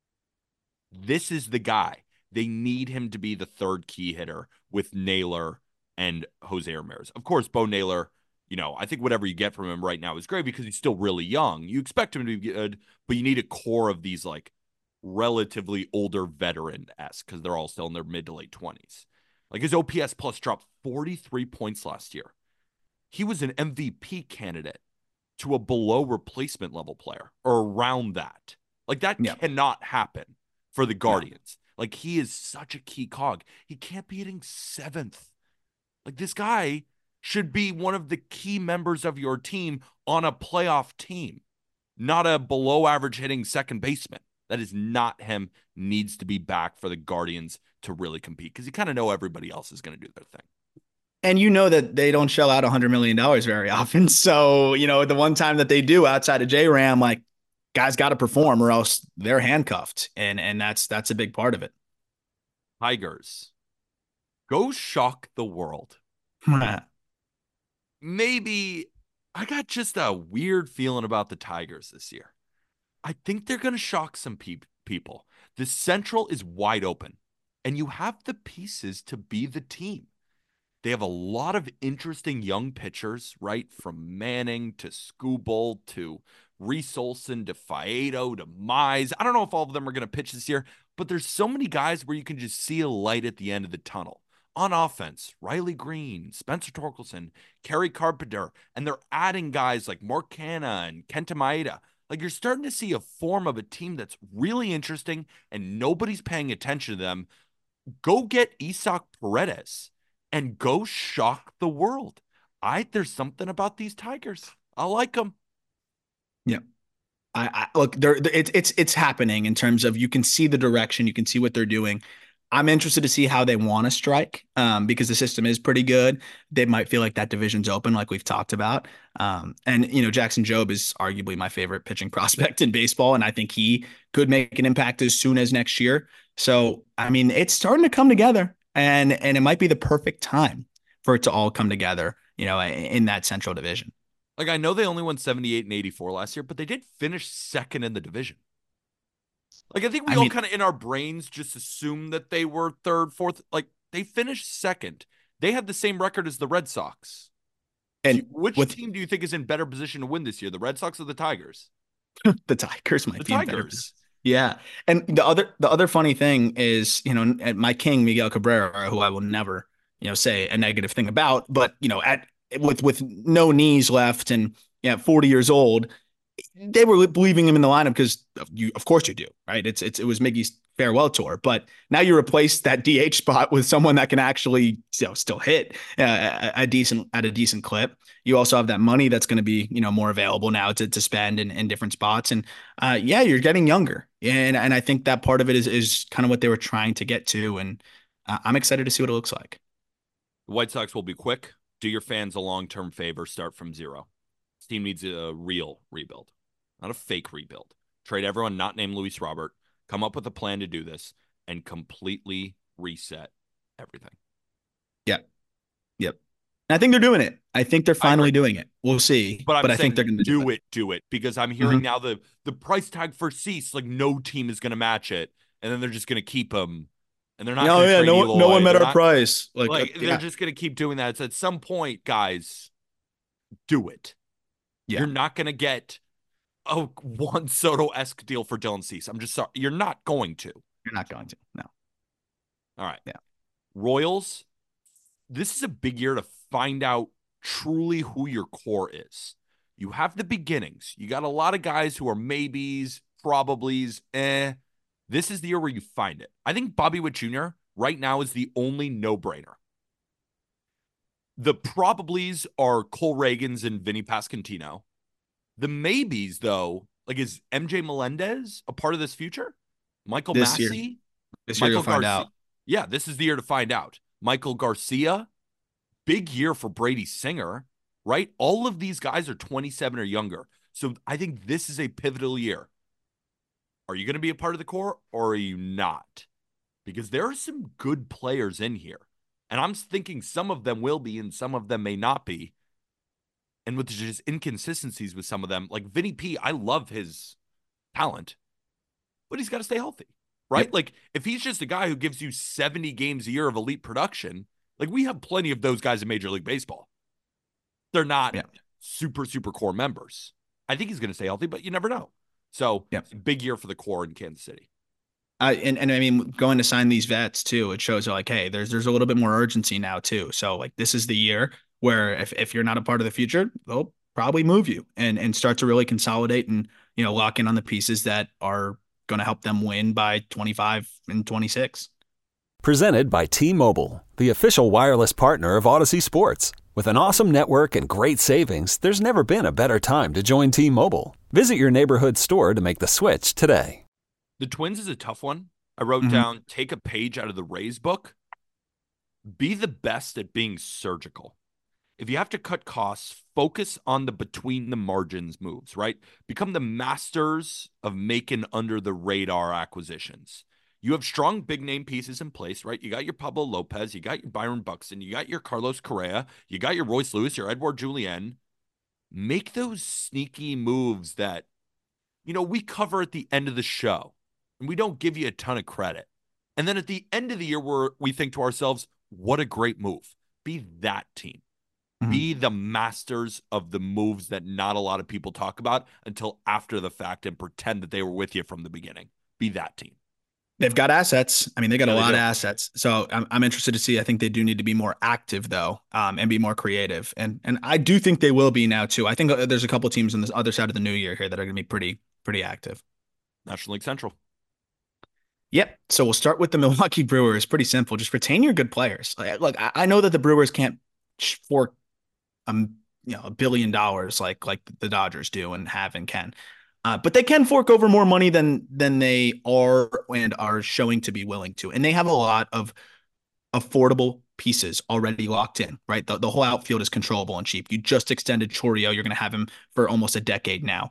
Speaker 2: This is the guy. They need him to be the third key hitter with Naylor and Jose Ramirez. Of course, Bo Naylor, I think whatever you get from him right now is great because he's still really young. You expect him to be good, but you need a core of these like relatively older veteran-esque because they're all still in their mid to late 20s. Like his OPS plus dropped 43 points last year. He was an MVP candidate to a below replacement level player or around that. Like that cannot happen for the Guardians. Like he is such a key cog. He can't be hitting 7th. Like this guy should be one of the key members of your team on a playoff team.
Speaker 5: not a below average hitting second baseman. That is not him. Needs to be back for the Guardians to really compete because you kind of know everybody else is going to do their thing.
Speaker 4: And you know that they don't shell out $100 million very often. So, the one time that they do outside of J-Ram, like, guys got to perform or else they're handcuffed. And that's a big part of it.
Speaker 5: Tigers, go shock the world. Maybe I got just a weird feeling about the Tigers this year. I think they're going to shock some people. The Central is wide open, and you have the pieces to be the team. They have a lot of interesting young pitchers, right? From Manning to Skubal to Reese Olson to Faedo to Mize. I don't know if all of them are going to pitch this year, but there's so many guys where you can just see a light at the end of the tunnel. On offense, Riley Green, Spencer Torkelson, Kerry Carpenter, and they're adding guys like Mark Canha and Kenta Maeda. Like, you're starting to see a form of a team that's really interesting and nobody's paying attention to them. Go get Isaac Paredes and go shock the world. There's something about these Tigers. I like them.
Speaker 4: Yeah. I look, it's happening in terms of, you can see the direction, you can see what they're doing. I'm interested to see how they want to strike, because the system is pretty good. They might feel like that division's open, like we've talked about. And Jackson Jobe is arguably my favorite pitching prospect in baseball, and I think he could make an impact as soon as next year. So, I mean, it's starting to come together, and it might be the perfect time for it to all come together, in that Central Division.
Speaker 5: Like, I know they only won 78 and 84 last year, but they did finish second in the division. Like, I think we all kind of in our brains just assume that they were third, fourth. Like, they finished second. They had the same record as the Red Sox. And which team do you think is in better position to win this year, the Red Sox or the Tigers?
Speaker 4: The Tigers might be
Speaker 5: the
Speaker 4: in better
Speaker 5: Tigers.
Speaker 4: Yeah. And the other funny thing is, my king, Miguel Cabrera, who I will never, say a negative thing about, but, with no knees left and 40 years old, they were leaving him in the lineup because of course you do, right? It was Miggy's farewell tour, but now you replace that DH spot with someone that can actually still hit at a decent clip. You also have that money that's going to be more available now to spend in different spots, and you're getting younger, and I think that part of it is kind of what they were trying to get to, and I'm excited to see what it looks like.
Speaker 5: The White Sox will be quick. Do your fans a long-term favor. Start from zero. This team needs a real rebuild, not a fake rebuild. Trade everyone not named Luis Robert. Come up with a plan to do this and completely reset everything.
Speaker 4: Yep. And I think they're doing it. I think they're finally doing it. We'll see. But I think they're going to
Speaker 5: do it because I'm hearing now the price tag for Cease, like no team is going to match it, and then they're just going to keep him. And they're not.
Speaker 4: No one met our price.
Speaker 5: They're just going to keep doing that. It's at some point, guys, do it. Yeah. You're not going to get a Juan Soto-esque deal for Dylan Cease. I'm just sorry. You're not going to.
Speaker 4: You're not going to. No.
Speaker 5: All right.
Speaker 4: Yeah.
Speaker 5: Royals, this is a big year to find out truly who your core is. You have the beginnings. You got a lot of guys who are maybes, probablys, This is the year where you find it. I think Bobby Witt Jr. right now is the only no-brainer. The probablys are Cole Reagans and Vinny Pasquantino. The maybes, though, like, is MJ Melendez a part of this future? Michael Massey?
Speaker 4: This year you'll find out.
Speaker 5: Yeah, this is the year to find out. Michael Garcia, big year for Brady Singer, right? All of these guys are 27 or younger. So I think this is a pivotal year. Are you going to be a part of the core or are you not? Because there are some good players in here. And I'm thinking some of them will be and some of them may not be. And with just inconsistencies with some of them, like Vinny P, I love his talent, but he's got to stay healthy, right? Yep. Like, if he's just a guy who gives you 70 games a year of elite production, like, we have plenty of those guys in Major League Baseball. They're not super, super core members. I think he's going to stay healthy, but you never know. So, big year for the core in Kansas City.
Speaker 4: And I mean, going to sign these vets too, it shows like, hey, there's a little bit more urgency now too. So, like, this is the year where if you're not a part of the future, they'll probably move you and start to really consolidate and, lock in on the pieces that are going to help them win by 25 and 26.
Speaker 1: Presented by T-Mobile, the official wireless partner of Odyssey Sports. With an awesome network and great savings, there's never been a better time to join T-Mobile. Visit your neighborhood store to make the switch today.
Speaker 5: The Twins is a tough one. I wrote down, take a page out of the Rays book. Be the best at being surgical. If you have to cut costs, focus on the between the margins moves, right? Become the masters of making under the radar acquisitions. You have strong big name pieces in place, right? You got your Pablo Lopez, you got your Byron Buxton, you got your Carlos Correa, you got your Royce Lewis, your Edouard Julien. Make those sneaky moves that, we cover at the end of the show, and we don't give you a ton of credit. And then at the end of the year, we think to ourselves, what a great move. Be that team. Be the masters of the moves that not a lot of people talk about until after the fact and pretend that they were with you from the beginning. Be that team.
Speaker 4: They've got assets. I mean, they got a lot of assets. So I'm interested to see. I think they do need to be more active, though, and be more creative. And I do think they will be now, too. I think there's a couple teams on this other side of the new year here that are going to be pretty active.
Speaker 5: National League Central.
Speaker 4: Yep. So we'll start with the Milwaukee Brewers. Pretty simple. Just retain your good players. Look, I know that the Brewers can't fork $1 billion like the Dodgers do and have and can. But they can fork over more money than they are and are showing to be willing to. And they have a lot of affordable pieces already locked in, right? The whole outfield is controllable and cheap. You just extended Chourio. You're going to have him for almost a decade now.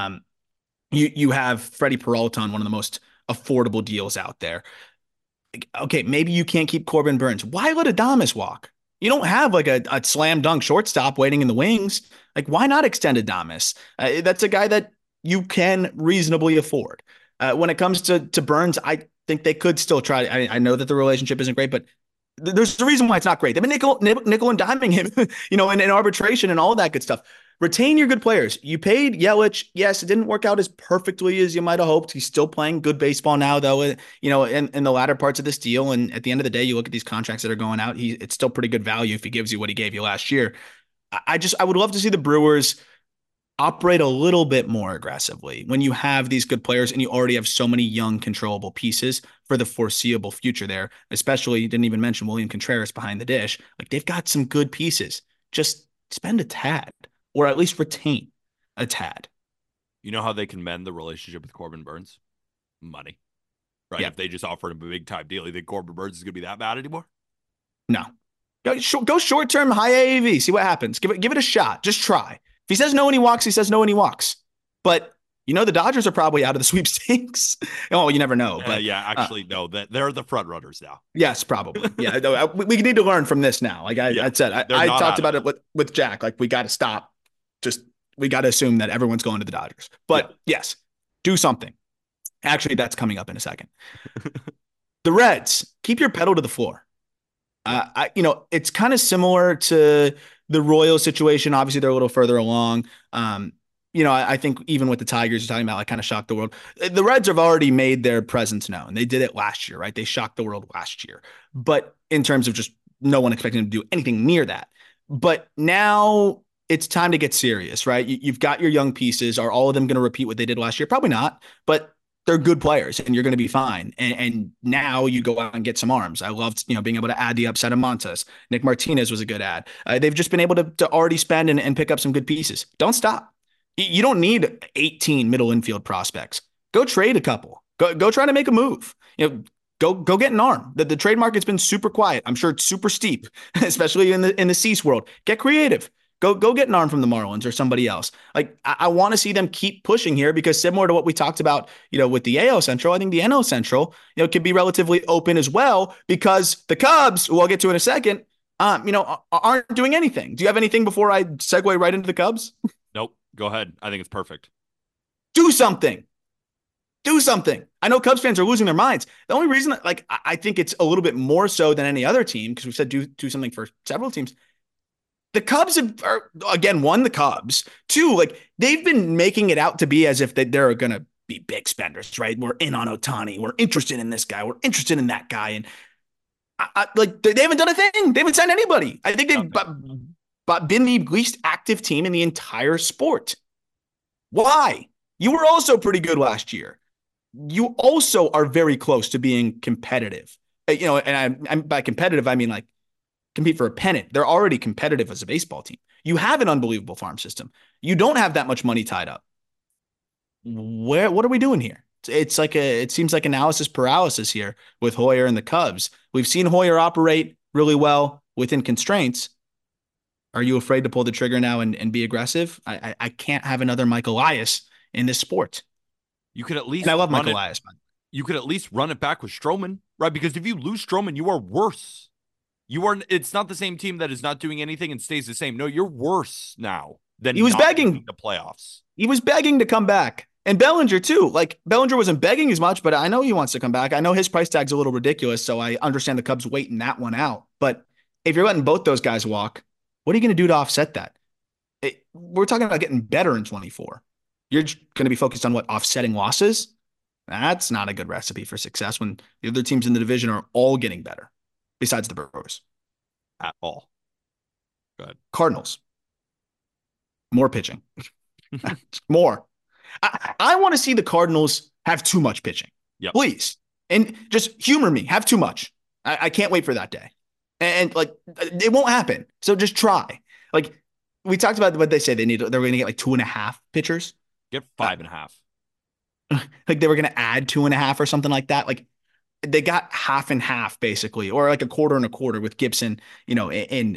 Speaker 4: You have Freddie Peralta on one of the most affordable deals out there. Okay, maybe you can't keep Corbin Burns. Why let Adames walk? You don't have like a slam dunk shortstop waiting in the wings. Like, why not extend Adames? That's a guy that you can reasonably afford. When it comes to Burns, I think they could still try. I know that the relationship isn't great, but there's a reason why it's not great. They've been nickel and diming him, in arbitration and all that good stuff. Retain your good players. You paid Yelich. Yes, it didn't work out as perfectly as you might have hoped. He's still playing good baseball now, though, in the latter parts of this deal. And at the end of the day, you look at these contracts that are going out, it's still pretty good value if he gives you what he gave you last year. I would love to see the Brewers operate a little bit more aggressively when you have these good players and you already have so many young controllable pieces for the foreseeable future there. Especially, you didn't even mention William Contreras behind the dish. Like, they've got some good pieces. Just spend a tad, or at least retain a tad.
Speaker 5: You know how they can mend the relationship with Corbin Burns? Money. Right?
Speaker 4: Yeah.
Speaker 5: If they just offered him a big time deal, you think Corbin Burns is going to be that bad anymore?
Speaker 4: No. Go short-term, high AAV. See what happens. Give it a shot. Just try. If he says no and he walks, he says no and he walks. But the Dodgers are probably out of the sweepstakes. Oh, you never know. But
Speaker 5: no, they're the front runners now.
Speaker 4: Yes, probably. Yeah, we need to learn from this now. Like I said, I talked about it with Jack. Like, we got to stop. We got to assume that everyone's going to the Dodgers. But yes, do something. Actually, that's coming up in a second. The Reds, keep your pedal to the floor. It's kind of similar to the Royals situation. Obviously, they're a little further along. I think even with the Tigers, you're talking about, like, kind of shocked the world. The Reds have already made their presence known. They did it last year, right? They shocked the world last year. But in terms of just no one expecting them to do anything near that. But now it's time to get serious, right? You've got your young pieces. Are all of them going to repeat what they did last year? Probably not. But they're good players and you're going to be fine. And now you go out and get some arms. I loved, being able to add the upside of Montas. Nick Martinez was a good add. They've just been able to already spend and pick up some good pieces. Don't stop. You don't need 18 middle infield prospects. Go trade a couple. Go try to make a move. Go get an arm. The trade market's been super quiet. I'm sure it's super steep, especially in the Cease world. Get creative. Go get an arm from the Marlins or somebody else. Like, I want to see them keep pushing here, because similar to what we talked about, with the AL Central, I think the NL Central, could be relatively open as well, because the Cubs, who I'll get to in a second, aren't doing anything. Do you have anything before I segue right into the Cubs?
Speaker 5: Nope. Go ahead. I think it's perfect.
Speaker 4: Do something. I know Cubs fans are losing their minds. The only reason, I think it's a little bit more so than any other team, because we've said do something for several teams. The Cubs are, again, one, the Cubs. Two, they've been making it out to be as if they're going to be big spenders, right? We're in on Ohtani. We're interested in this guy. We're interested in that guy. And they haven't done a thing. They haven't signed anybody. I think they've been the least active team in the entire sport. Why? You were also pretty good last year. You also are very close to being competitive. And by competitive, I mean, compete for a pennant. They're already competitive as a baseball team. You have an unbelievable farm system. You don't have that much money tied up. What are we doing here? It seems like analysis paralysis here with Hoyer and the Cubs. We've seen Hoyer operate really well within constraints. Are you afraid to pull the trigger now and be aggressive? I can't have another Mike Elias in this sport.
Speaker 5: You could at least
Speaker 4: And I love Mike Elias.
Speaker 5: You could at least run it back with Stroman, right? Because if you lose Stroman, you are worse. It's not the same team that is not doing anything and stays the same. No, you're worse now than
Speaker 4: he was begging
Speaker 5: the playoffs.
Speaker 4: He was begging to come back. And Bellinger too. Like Bellinger wasn't begging as much, but I know he wants to come back. I know his price tag's a little ridiculous, so I understand the Cubs waiting that one out. But if you're letting both those guys walk, what are you going to do to offset that? We're talking about getting better in 24. You're going to be focused on what? Offsetting losses? That's not a good recipe for success when the other teams in the division are all getting better, besides the Brewers.
Speaker 5: At all. Go ahead.
Speaker 4: Cardinals. More pitching. More. I want to see the Cardinals have too much pitching.
Speaker 5: Yep.
Speaker 4: Please. And just humor me. Have too much. I can't wait for that day. And like, it won't happen. So just try. Like, we talked about what they say they're going to get like 2.5 pitchers.
Speaker 5: Get 5.5.
Speaker 4: Like they were going to add 2.5 or something like that. Like they got half and half basically, or like a quarter and a quarter with Gibson, in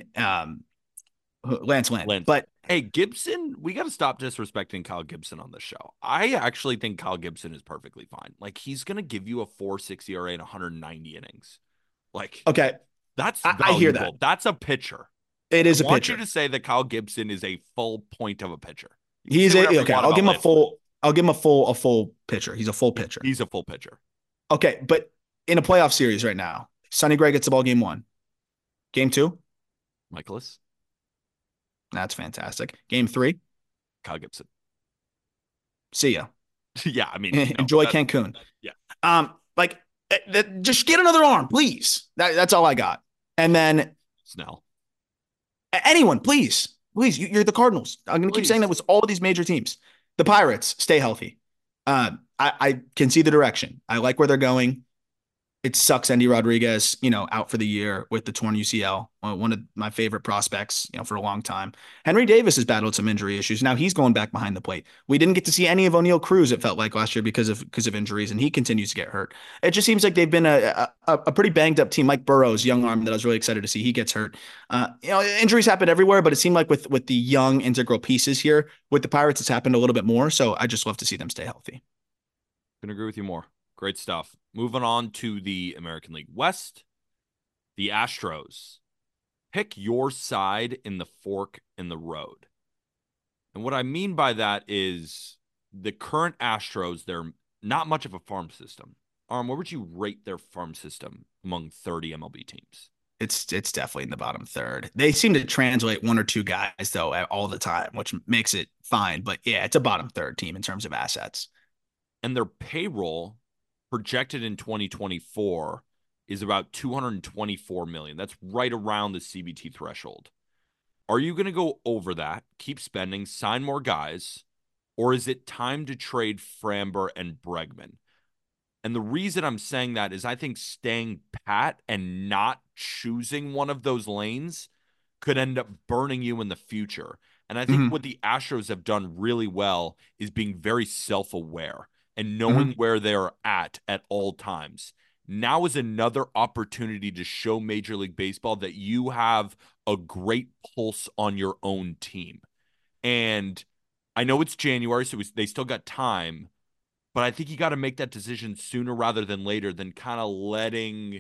Speaker 4: Lance Lynn. But
Speaker 5: hey, Gibson, we got to stop disrespecting Kyle Gibson on this show. I actually think Kyle Gibson is perfectly fine. Like he's going to give you a 4.6 ERA in 190 innings. Like,
Speaker 4: okay.
Speaker 5: That's
Speaker 4: I hear that.
Speaker 5: That's a pitcher.
Speaker 4: It is a pitcher.
Speaker 5: I want you to say that Kyle Gibson is a full point of a pitcher.
Speaker 4: Okay. I'll give him a full pitcher. He's a full pitcher.
Speaker 5: He's a full pitcher.
Speaker 4: Okay, but in a playoff series right now, Sonny Gray gets the ball game 1. Game 2?
Speaker 5: Michaelis.
Speaker 4: That's fantastic. Game 3?
Speaker 5: Kyle Gibson.
Speaker 4: See ya.
Speaker 5: Yeah, I mean,
Speaker 4: enjoy Cancun.
Speaker 5: Yeah.
Speaker 4: Just get another arm, please. That's all I got. And then
Speaker 5: Snell.
Speaker 4: Anyone, please. You're the Cardinals. I'm going to keep saying that with all of these major teams. The Pirates, stay healthy. I can see the direction. I like where they're going. It sucks Endy Rodriguez, out for the year with the torn UCL, one of my favorite prospects, for a long time. Henry Davis has battled some injury issues. Now he's going back behind the plate. We didn't get to see any of O'Neal Cruz, it felt like last year because of injuries, and he continues to get hurt. It just seems like they've been a pretty banged up team. Mike Burrows, young arm that I was really excited to see, he gets hurt. Injuries happen everywhere, but it seemed like with the young integral pieces here with the Pirates, it's happened a little bit more. So I just love to see them stay healthy.
Speaker 5: Can agree with you more. Great stuff. Moving on to the American League West, the Astros. Pick your side in the fork in the road. And what I mean by that is the current Astros, they're not much of a farm system. Where would you rate their farm system among 30 MLB teams?
Speaker 4: It's definitely in the bottom third. They seem to translate 1 or 2 guys, though, all the time, which makes it fine. But, yeah, it's a bottom third team in terms of assets.
Speaker 5: And their payroll projected in 2024 is about $224 million. That's right around the CBT threshold. Are you going to go over that, keep spending, sign more guys, or is it time to trade Framber and Bregman? And the reason I'm saying that is I think staying pat and not choosing one of those lanes could end up burning you in the future. And I think what the Astros have done really well is being very self-aware and knowing where they're at all times. Now is another opportunity to show Major League Baseball that you have a great pulse on your own team. And I know it's January, so they still got time, but I think you got to make that decision sooner rather than later than kind of letting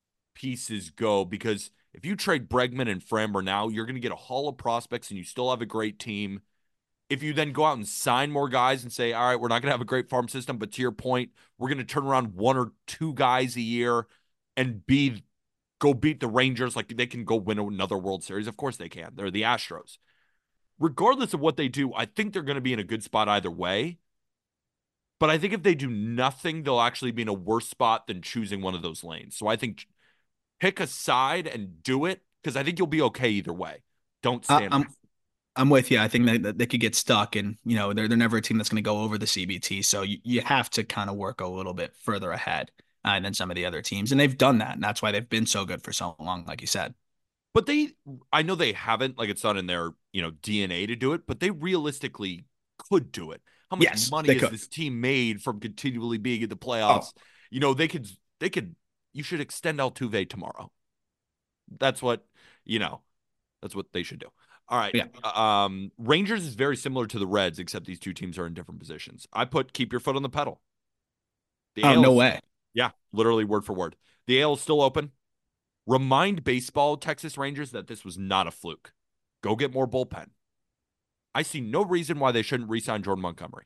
Speaker 5: pieces go. Because if you trade Bregman and Framber now, you're going to get a haul of prospects and you still have a great team. If you then go out and sign more guys and say, all right, we're not going to have a great farm system, but to your point, we're going to turn around 1 or 2 guys a year and go beat the Rangers, like they can go win another World Series. Of course they can. They're the Astros. Regardless of what they do, I think they're going to be in a good spot either way. But I think if they do nothing, they'll actually be in a worse spot than choosing one of those lanes. So I think pick a side and do it, because I think you'll be okay either way. Don't stand
Speaker 4: I'm with you. I think that they could get stuck, and they're never a team that's going to go over the CBT. So you have to kind of work a little bit further ahead than some of the other teams, and they've done that, and that's why they've been so good for so long, like you said.
Speaker 5: But I know they haven't, like it's not in their, DNA to do it, but they realistically could do it. How much
Speaker 4: Yes,
Speaker 5: money
Speaker 4: they
Speaker 5: has
Speaker 4: could.
Speaker 5: this team made from continually being in the
Speaker 4: Oh,
Speaker 5: playoffs? They could, you should extend Altuve tomorrow. That's what, that's what they should do. All right.
Speaker 4: yeah.
Speaker 5: Rangers is very similar to the Reds, except these two teams are in different positions. I put keep your foot on the pedal. The
Speaker 4: Oh,
Speaker 5: AL
Speaker 4: no
Speaker 5: is,
Speaker 4: way.
Speaker 5: yeah, literally word for word. The AL is still open. Remind baseball Texas Rangers that this was not a fluke. Go get more bullpen. I see no reason why they shouldn't re-sign Jordan Montgomery.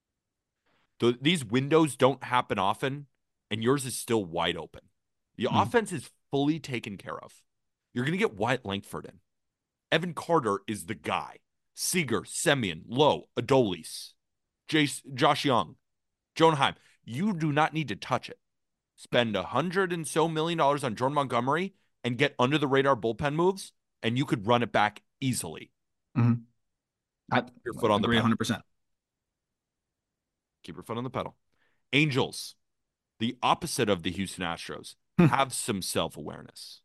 Speaker 5: These windows don't happen often, and yours is still wide open. The offense is fully taken care of. You're going to get Wyatt Langford in. Evan Carter is the guy. Seager, Semien, Lowe, Adolis, Josh Young, Jonheim. You do not need to touch it. Spend $100 and so million on Jordan Montgomery and get under the radar bullpen moves, and you could run it back easily.
Speaker 4: Mm-hmm. I
Speaker 5: Your foot on the
Speaker 4: agree
Speaker 5: pedal.
Speaker 4: 100%.
Speaker 5: Keep your foot on the pedal. Angels, the opposite of the Houston Astros, have some self-awareness.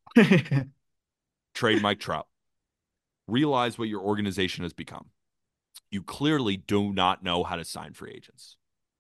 Speaker 5: Trade Mike Trout. Realize what your organization has become. You clearly do not know how to sign free agents.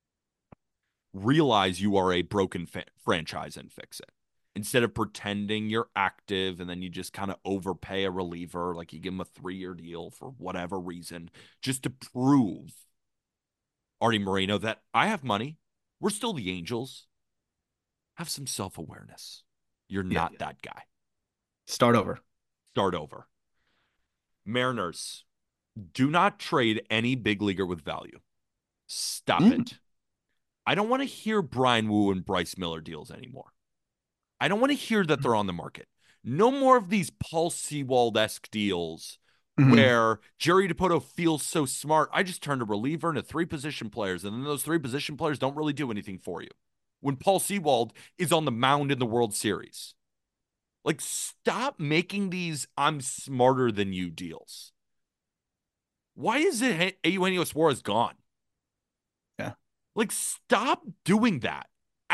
Speaker 5: Realize you are a broken franchise and fix it. Instead of pretending you're active and then you just kind of overpay a reliever, like you give him a 3-year deal for whatever reason, just to prove Artie Moreno that I have money. We're still the Angels. Have some self-awareness. You're not that guy.
Speaker 4: Start over.
Speaker 5: Start over. Mariners, do not trade any big leaguer with value. Stop it. I don't want to hear Brian Wu and Bryce Miller deals anymore. I don't want to hear that they're on the market. No more of these Paul Sewald-esque deals where Jerry Dipoto feels so smart. I just turned a reliever into 3 position players, and then those 3 position players don't really do anything for you. When Paul Sewald is on the mound in the World Series. Like, stop making these I'm smarter than you deals. Why is it Eugenio Suarez gone?
Speaker 4: Yeah.
Speaker 5: Like, stop doing that.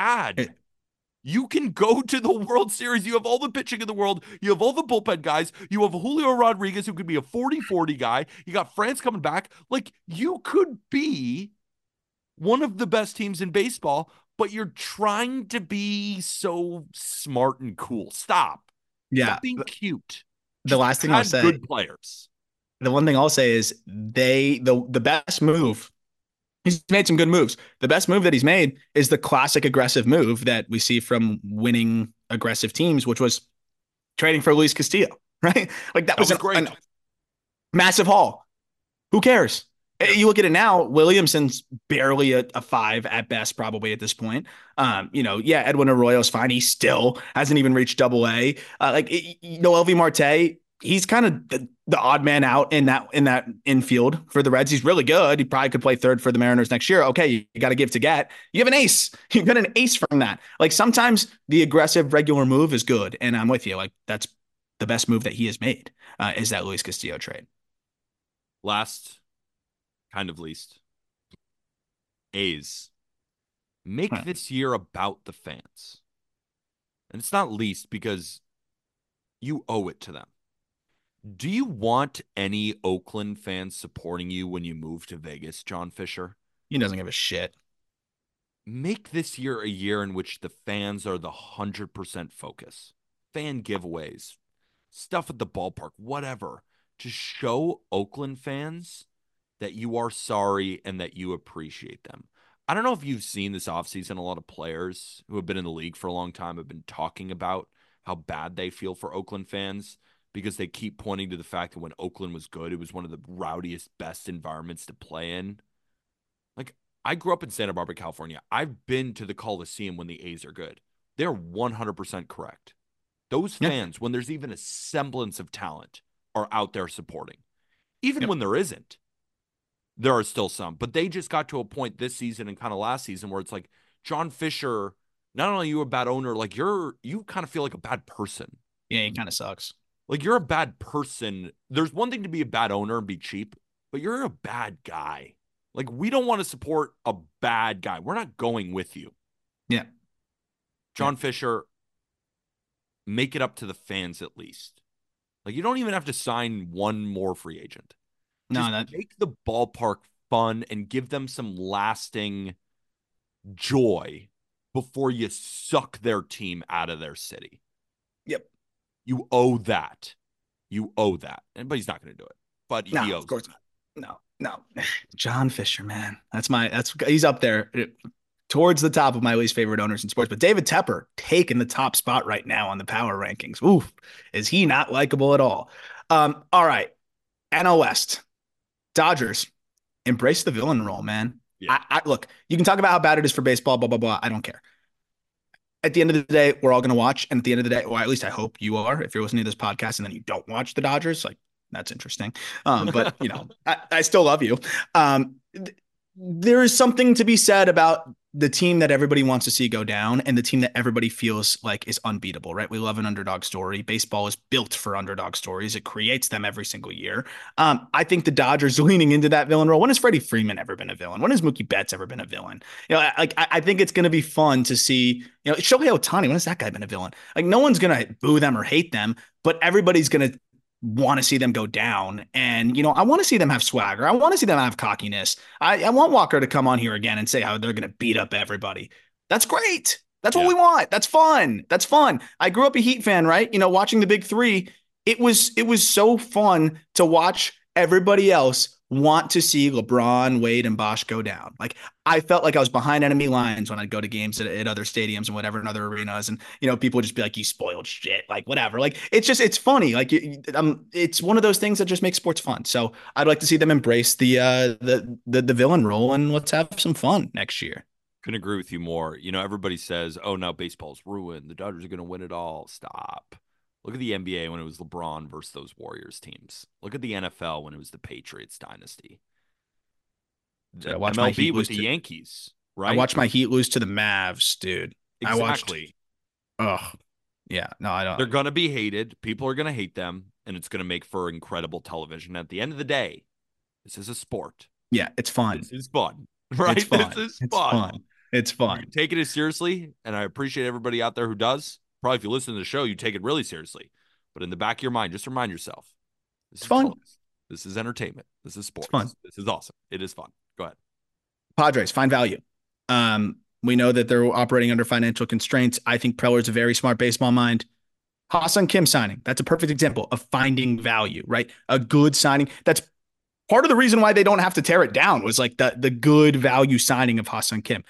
Speaker 5: You can go to the World Series. You have all the pitching in the world. You have all the bullpen guys. You have Julio Rodriguez, who could be a 40-40 guy. You got France coming back. Like, you could be one of the best teams in baseball, but you're trying to be so smart and cool. Stop.
Speaker 4: Yeah.
Speaker 5: Stop being cute.
Speaker 4: The last thing I'll say,
Speaker 5: good players.
Speaker 4: The one thing I'll say is the best move. He's made some good moves. The best move that he's made is the classic aggressive move that we see from winning aggressive teams, which was trading for Luis Castillo, right? Like that was
Speaker 5: great.
Speaker 4: A massive haul. Who cares? You look at it now, Williamson's barely a 5 at best, probably at this point. Edwin Arroyo's fine. He still hasn't even reached AA. Noelvi Marte, he's kind of the odd man out in that infield for the Reds. He's really good. He probably could play third for the Mariners next year. Okay, you got to give to get. You have an ace. You got an ace from that. Like sometimes the aggressive regular move is good, and I'm with you. Like that's the best move that he has made is that Luis Castillo trade.
Speaker 5: Last, kind of least, A's. Make this year about the fans. And it's not least because you owe it to them. Do you want any Oakland fans supporting you when you move to Vegas, John Fisher?
Speaker 4: He doesn't give a shit.
Speaker 5: Make this year a year in which the fans are the 100% focus. Fan giveaways, stuff at the ballpark, whatever. To show Oakland fans that you are sorry and that you appreciate them. I don't know if you've seen this offseason, a lot of players who have been in the league for a long time have been talking about how bad they feel for Oakland fans because they keep pointing to the fact that when Oakland was good, it was one of the rowdiest, best environments to play in. Like, I grew up in Santa Barbara, California. I've been to the Coliseum when the A's are good. They're 100% correct. Those fans, when there's even a semblance of talent, are out there supporting. Even when there isn't, there are still some. But they just got to a point this season and kind of last season where it's like, John Fisher, not only are you a bad owner, like you kind of feel like a bad person.
Speaker 4: Yeah, he kind of sucks.
Speaker 5: Like you're a bad person. There's one thing to be a bad owner and be cheap, but you're a bad guy. Like we don't want to support a bad guy. We're not going with you.
Speaker 4: Yeah.
Speaker 5: John Fisher, make it up to the fans at least. Like, you don't even have to sign one more free agent.
Speaker 4: No,
Speaker 5: Just make the ballpark fun and give them some lasting joy before you suck their team out of their city.
Speaker 4: Yep.
Speaker 5: You owe that. You owe that. But he's not going to do it. But he owes
Speaker 4: of course
Speaker 5: it.
Speaker 4: not. No. John Fisher, man. He's up there towards the top of my least favorite owners in sports. But David Tepper taking the top spot right now on the power rankings. Oof. Is he not likable at all? All right. NL West. Dodgers. Embrace the villain role, man.
Speaker 5: Yeah.
Speaker 4: Look, you can talk about how bad it is for baseball, blah, blah, blah. I don't care. At the end of the day, we're all going to watch. And at the end of the day, or at least I hope you are, if you're listening to this podcast and then you don't watch the Dodgers, like, that's interesting. But, I still love you. There is something to be said about the team that everybody wants to see go down and the team that everybody feels like is unbeatable, right? We love an underdog story. Baseball is built for underdog stories. It creates them every single year. I think the Dodgers leaning into that villain role. When has Freddie Freeman ever been a villain? When has Mookie Betts ever been a villain? I think it's going to be fun to see, Shohei Ohtani, when has that guy been a villain? Like, no one's going to boo them or hate them, but everybody's going to want to see them go down. And, I want to see them have swagger. I want to see them have cockiness. I want Walker to come on here again and say how they're going to beat up everybody. That's great. That's what we want. That's fun. That's fun. I grew up a Heat fan, right? Watching the Big Three. It was so fun to watch everybody else want to see LeBron, Wade, and Bosh go down. Like, I felt like I was behind enemy lines when I'd go to games at other stadiums and whatever, in other arenas. And, people would just be like, you spoiled shit, like whatever. Like, it's funny. Like, it's one of those things that just makes sports fun. So I'd like to see them embrace the villain role and let's have some fun next year.
Speaker 5: Couldn't agree with you more. Everybody says, oh, now baseball's ruined. The Dodgers are going to win it all. Stop. Look at the NBA when it was LeBron versus those Warriors teams. Look at the NFL when it was the Patriots dynasty.
Speaker 4: I watched my Heat
Speaker 5: with the Yankees, right?
Speaker 4: I watched my Heat lose to the Mavs, dude.
Speaker 5: Exactly.
Speaker 4: Yeah. No, I don't.
Speaker 5: They're going to be hated. People are going to hate them, and it's going to make for incredible television. At the end of the day, this is a sport.
Speaker 4: Yeah, it's fun.
Speaker 5: This is fun, right?
Speaker 4: It's fun.
Speaker 5: This is fun.
Speaker 4: It's fun.
Speaker 5: You take it as seriously, and I appreciate everybody out there who does. Probably if you listen to the show, you take it really seriously. But in the back of your mind, just remind yourself, this is
Speaker 4: fun.
Speaker 5: This is entertainment. This is sports.
Speaker 4: It's fun.
Speaker 5: This is awesome. It is fun. Go ahead.
Speaker 4: Padres, find value. We know that they're operating under financial constraints. I think Preller's a very smart baseball mind. Ha-Seong Kim signing. That's a perfect example of finding value, right? A good signing. That's part of the reason why they don't have to tear it down was like the good value signing of Ha-Seong Kim.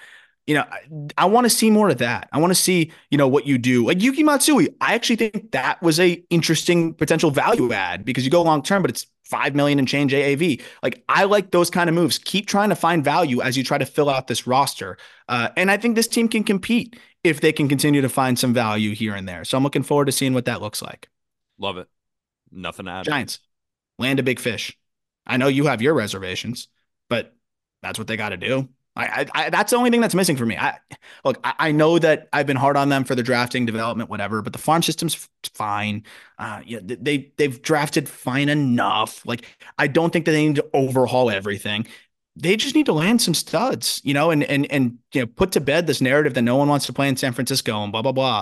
Speaker 4: I want to see more of that. I want to see, what you do. Like Yuki Matsui, I actually think that was a interesting potential value add because you go long term, but it's $5 million and change AAV. Like, I like those kind of moves. Keep trying to find value as you try to fill out this roster. And I think this team can compete if they can continue to find some value here and there. So I'm looking forward to seeing what that looks like.
Speaker 5: Love it. Nothing to add.
Speaker 4: Giants, land a big fish. I know you have your reservations, but that's what they got to do. That's the only thing that's missing for me. I know that I've been hard on them for the drafting, development, whatever, but the farm system's fine. They've drafted fine enough. Like, I don't think that they need to overhaul everything. They just need to land some studs, and put to bed this narrative that no one wants to play in San Francisco and blah blah blah.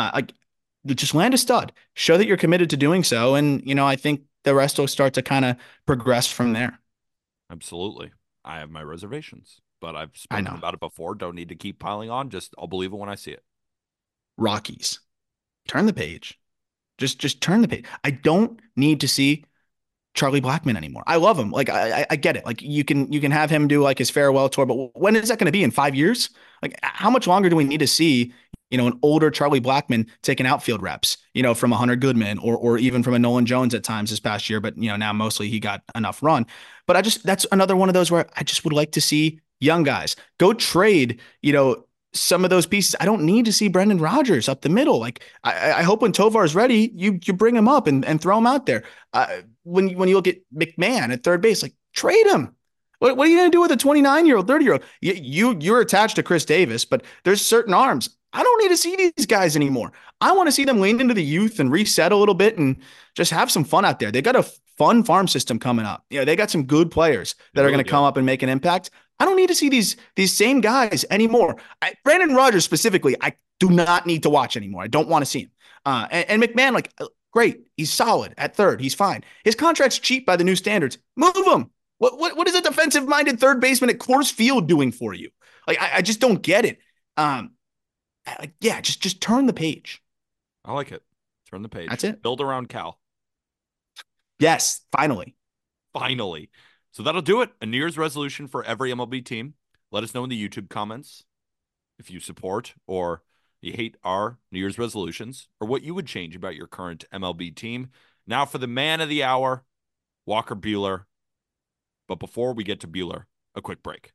Speaker 4: Just land a stud, show that you're committed to doing so, and I think the rest will start to kind of progress from there.
Speaker 5: Absolutely, I have my reservations. But I've spoken about it before. Don't need to keep piling on. Just I'll believe it when I see it.
Speaker 4: Rockies. Turn the page. Just turn the page. I don't need to see Charlie Blackmon anymore. I love him. Like, I get it. Like, you can have him do like his farewell tour, but when is that going to be? In 5 years? Like, how much longer do we need to see, an older Charlie Blackmon taking outfield reps, from a Hunter Goodman or even from a Nolan Jones at times this past year, but now mostly he got enough run. But that's another one of those where I just would like to see young guys go trade, some of those pieces. I don't need to see Brendan Rodgers up the middle. Like, I hope when Tovar is ready, you bring him up and throw him out there. When you look at McMahon at third base, like, trade him. What are you going to do with a 29-year-old, 30-year-old? You're attached to Chris Davis, but there's certain arms. I don't need to see these guys anymore. I want to see them lean into the youth and reset a little bit and just have some fun out there. They got a fun farm system coming up. They got some good players that are going to come up and make an impact. I don't need to see these same guys anymore. Brandon Rodgers specifically, I do not need to watch anymore. I don't want to see him. And McMahon, like, Great. He's solid at third. He's fine. His contract's cheap by the new standards. Move him. What is a defensive minded third baseman at Coors Field doing for you? Like, I just don't get it. Yeah, just turn the page.
Speaker 5: I like it. Turn the page.
Speaker 4: That's it.
Speaker 5: Build around Cal.
Speaker 4: Yes, finally.
Speaker 5: Finally. So that'll do it. A New Year's resolution for every MLB team. Let us know in the YouTube comments if you support or you hate our New Year's resolutions or what you would change about your current MLB team. Now for the man of the hour, Walker Buehler. But before we get to Buehler, a quick break.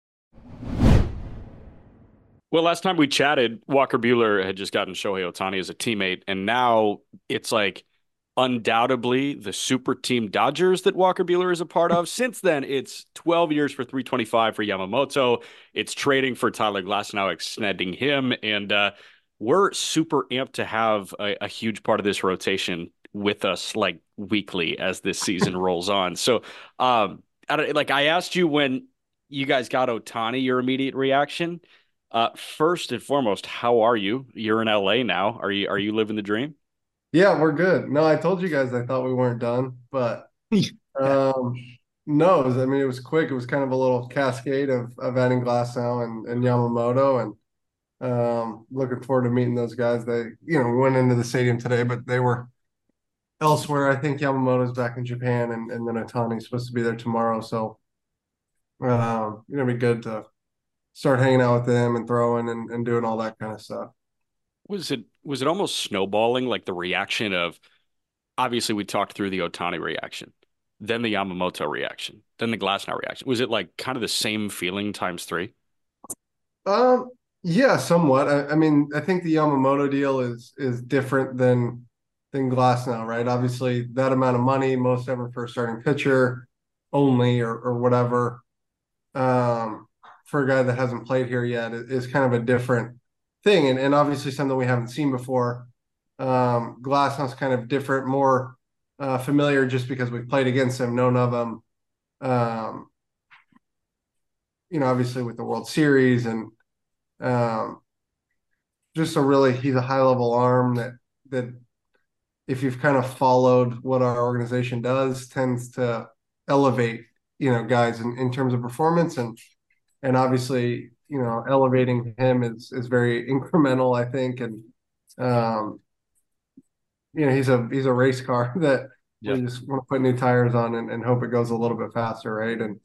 Speaker 6: Well, last time we chatted, Walker Buehler had just gotten Shohei Ohtani as a teammate, and now it's like undoubtedly the super team Dodgers that Walker Buehler is a part of. Since then, it's 12 years for 325 for Yamamoto. It's trading for Tyler Glasnow, extending him, and we're super amped to have a huge part of this rotation with us like weekly as this season rolls on. So, I asked you when you guys got Ohtani, your immediate reaction. First and foremost, how are you? You're in LA now. Are you living the dream?
Speaker 7: Yeah, we're good. No, I told you guys I thought we weren't done, but no, it was quick. It was kind of a little cascade of adding Glasnow and Yamamoto, and looking forward to meeting those guys. They, we went into the stadium today, but they were elsewhere. I think Yamamoto's back in Japan, and then Ohtani's supposed to be there tomorrow. So, it'll be good to start hanging out with them and throwing and doing all that kind of stuff.
Speaker 6: Was it almost snowballing, like the reaction of, obviously we talked through the Ohtani reaction, then the Yamamoto reaction, then the Glasnow reaction. Was it like kind of the same feeling times three?
Speaker 7: Yeah, somewhat. I mean, I think the Yamamoto deal is different than Glasnow, right? Obviously, that amount of money, most ever for a starting pitcher only, or whatever, for a guy that hasn't played here yet is kind of a different thing, and obviously something we haven't seen before. Glasnow's kind of different, more familiar, just because we've played against him, known of him. Obviously with the World Series, and he's a high level arm that if you've kind of followed what our organization does, tends to elevate guys in terms of performance, and obviously elevating him is very incremental, I think, and he's a race car that we just want to put new tires on and hope it goes a little bit faster, right? And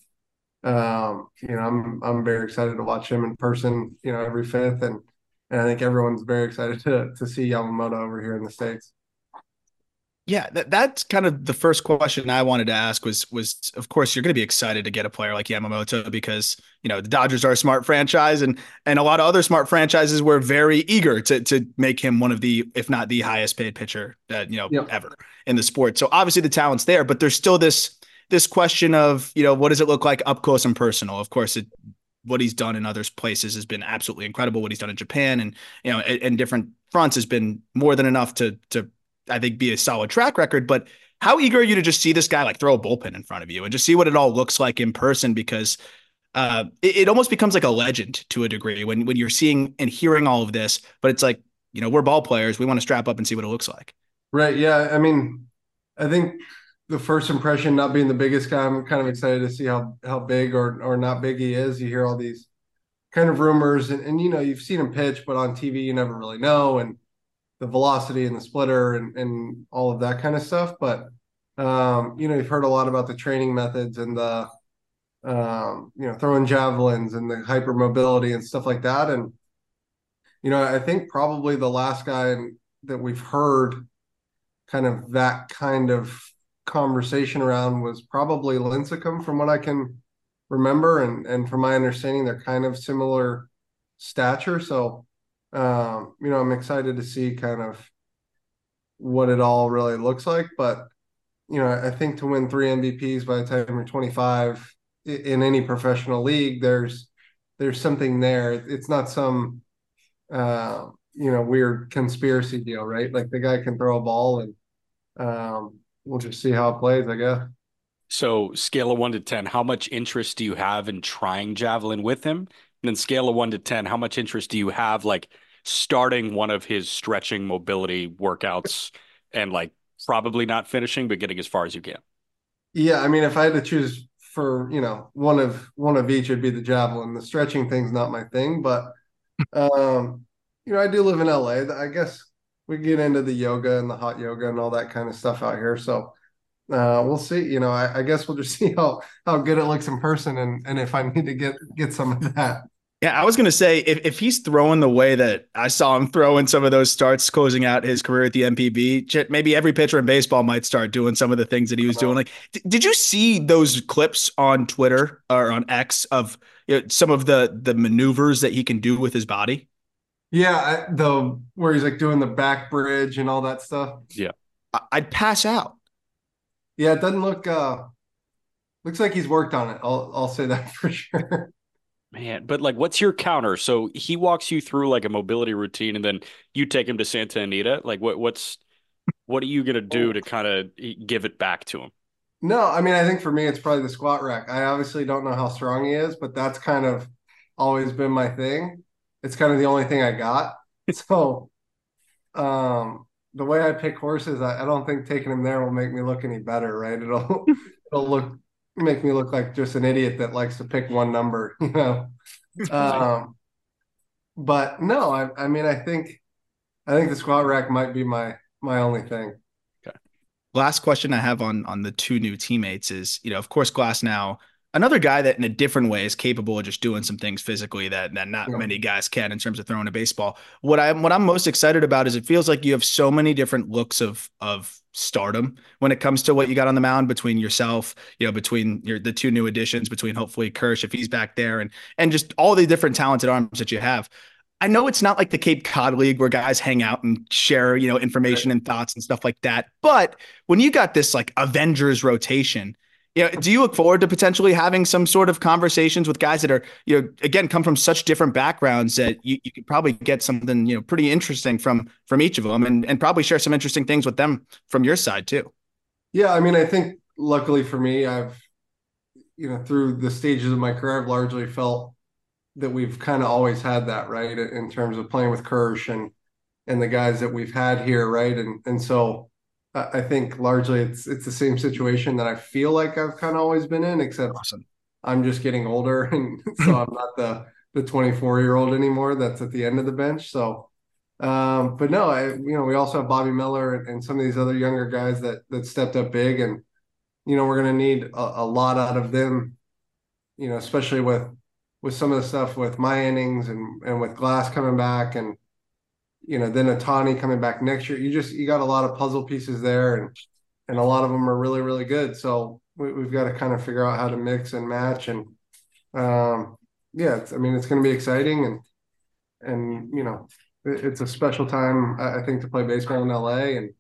Speaker 7: I'm very excited to watch him in person, every fifth, and I think everyone's very excited to see Yamamoto over here in the States.
Speaker 4: Yeah, that's kind of the first question I wanted to ask was of course you're going to be excited to get a player like Yamamoto because the Dodgers are a smart franchise, and a lot of other smart franchises were very eager to make him one of the, if not the highest paid pitcher ever in the sport. So obviously the talent's there, but there's still this question of what does it look like up close and personal. Of course, what he's done in other places has been absolutely incredible. What he's done in Japan and in different fronts has been more than enough to I think be a solid track record. But how eager are you to just see this guy like throw a bullpen in front of you and just see what it all looks like in person? Because it almost becomes like a legend to a degree when you're seeing and hearing all of this, but it's like, we're ball players. We want to strap up and see what it looks like.
Speaker 7: Right. Yeah. I mean, I think the first impression, not being the biggest guy, I'm kind of excited to see how big or not big he is. You hear all these kind of rumors and you've seen him pitch, but on TV, you never really know. And the velocity and the splitter and all of that kind of stuff. But, you've heard a lot about the training methods and the, throwing javelins and the hypermobility and stuff like that. And, I think probably the last guy that we've heard kind of that kind of conversation around was probably Lincecum, from what I can remember. And from my understanding, they're kind of similar stature. So, I'm excited to see kind of what it all really looks like. But, I think to win 3 MVPs by the time you're 25 in any professional league, there's something there. It's not some, weird conspiracy deal, right? Like the guy can throw a ball, and we'll just see how it plays, I guess.
Speaker 6: So scale of 1 to 10, how much interest do you have in trying javelin with him? And then scale of 1 to 10, how much interest do you have like starting one of his stretching mobility workouts and like probably not finishing, but getting as far as you can.
Speaker 7: Yeah, I mean, if I had to choose for, one of each, it'd be the javelin. The stretching thing's not my thing, but I do live in LA. I guess we get into the yoga and the hot yoga and all that kind of stuff out here. So we'll see. I guess we'll just see how good it looks in person, and if I need to get some of that.
Speaker 4: Yeah, I was going to say, if he's throwing the way that I saw him throw in some of those starts closing out his career at the MPB, maybe every pitcher in baseball might start doing some of the things that he was doing. Like, did you see those clips on Twitter or on X of some of the maneuvers that he can do with his body?
Speaker 7: Yeah, where he's like doing the back bridge and all that stuff.
Speaker 6: Yeah,
Speaker 4: I'd pass out.
Speaker 7: Yeah, it doesn't looks like he's worked on it. I'll say that for sure.
Speaker 6: Man, but like, what's your counter? So he walks you through like a mobility routine, and then you take him to Santa Anita. Like, what are you gonna do to kind of give it back to him?
Speaker 7: No, I mean, I think for me, it's probably the squat rack. I obviously don't know how strong he is, but that's kind of always been my thing. It's kind of the only thing I got. So, the way I pick horses, I don't think taking him there will make me look any better, right? It'll make me look like just an idiot that likes to pick one number, But no, I mean, I think the squat rack might be my only thing.
Speaker 4: Okay. Last question I have on the two new teammates is, of course, Glasnow, another guy that in a different way is capable of just doing some things physically that not many guys can in terms of throwing a baseball. What I'm most excited about is it feels like you have so many different looks of stardom when it comes to what you got on the mound between yourself, between the two new additions, between hopefully Kersh if he's back there, and just all the different talented arms that you have. I know it's not like the Cape Cod League where guys hang out and share, information and thoughts and stuff like that. But when you got this like Avengers rotation, do you look forward to potentially having some sort of conversations with guys that are, again, come from such different backgrounds that you could probably get something, pretty interesting from each of them and probably share some interesting things with them from your side too?
Speaker 7: Yeah. I mean, I think luckily for me, I've, through the stages of my career, I've largely felt that we've kind of always had that, right. In terms of playing with Kersh and the guys that we've had here. Right. And so, I think largely it's the same situation that I feel like I've kind of always been in, except I'm just getting older, and so I'm not the 24-year-old anymore that's at the end of the bench. So, but no, we also have Bobby Miller and some of these other younger guys that stepped up big, and we're going to need a lot out of them, especially with some of the stuff with my innings and with Glass coming back and. Then Ohtani coming back next year. You got a lot of puzzle pieces there, and a lot of them are really, really good. So we've got to kind of figure out how to mix and match. And it's going to be exciting, and it's a special time, I think, to play baseball in LA. And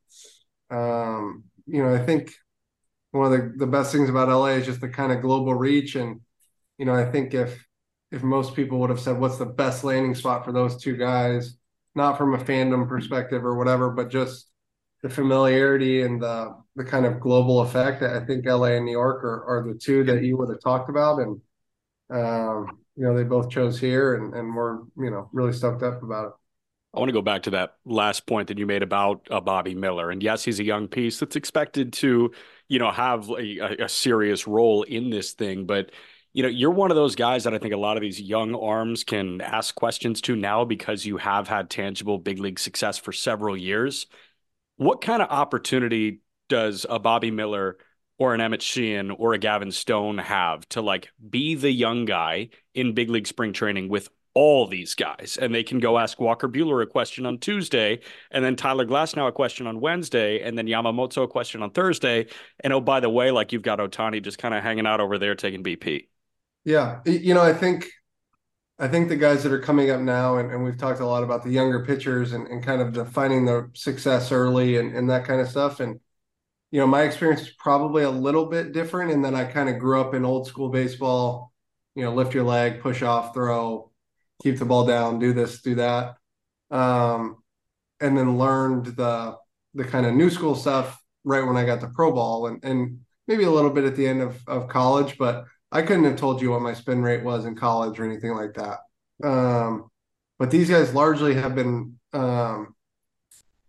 Speaker 7: I think one of the best things about LA is just the kind of global reach. And I think if most people would have said what's the best landing spot for those two guys, not from a fandom perspective or whatever, but just the familiarity and the kind of global effect. I think LA and New York are the two that you would have talked about. And, they both chose here and we're, really stoked up about it.
Speaker 6: I want to go back to that last point that you made about Bobby Miller. And yes, he's a young piece that's expected to, have a serious role in this thing. But you're one of those guys that I think a lot of these young arms can ask questions to now because you have had tangible big league success for several years. What kind of opportunity does a Bobby Miller or an Emmett Sheehan or a Gavin Stone have to like be the young guy in big league spring training with all these guys? And they can go ask Walker Buehler a question on Tuesday, and then Tyler Glasnow a question on Wednesday, and then Yamamoto a question on Thursday. And oh, by the way, like you've got Ohtani just kind of hanging out over there taking BP.
Speaker 7: Yeah. I think the guys that are coming up now, and we've talked a lot about the younger pitchers and kind of defining the success early and that kind of stuff. And, my experience is probably a little bit different in that I kind of grew up in old school baseball, lift your leg, push off, throw, keep the ball down, do this, do that. And then learned the kind of new school stuff right when I got to pro ball and maybe a little bit at the end of college, but I couldn't have told you what my spin rate was in college or anything like that. But these guys largely have been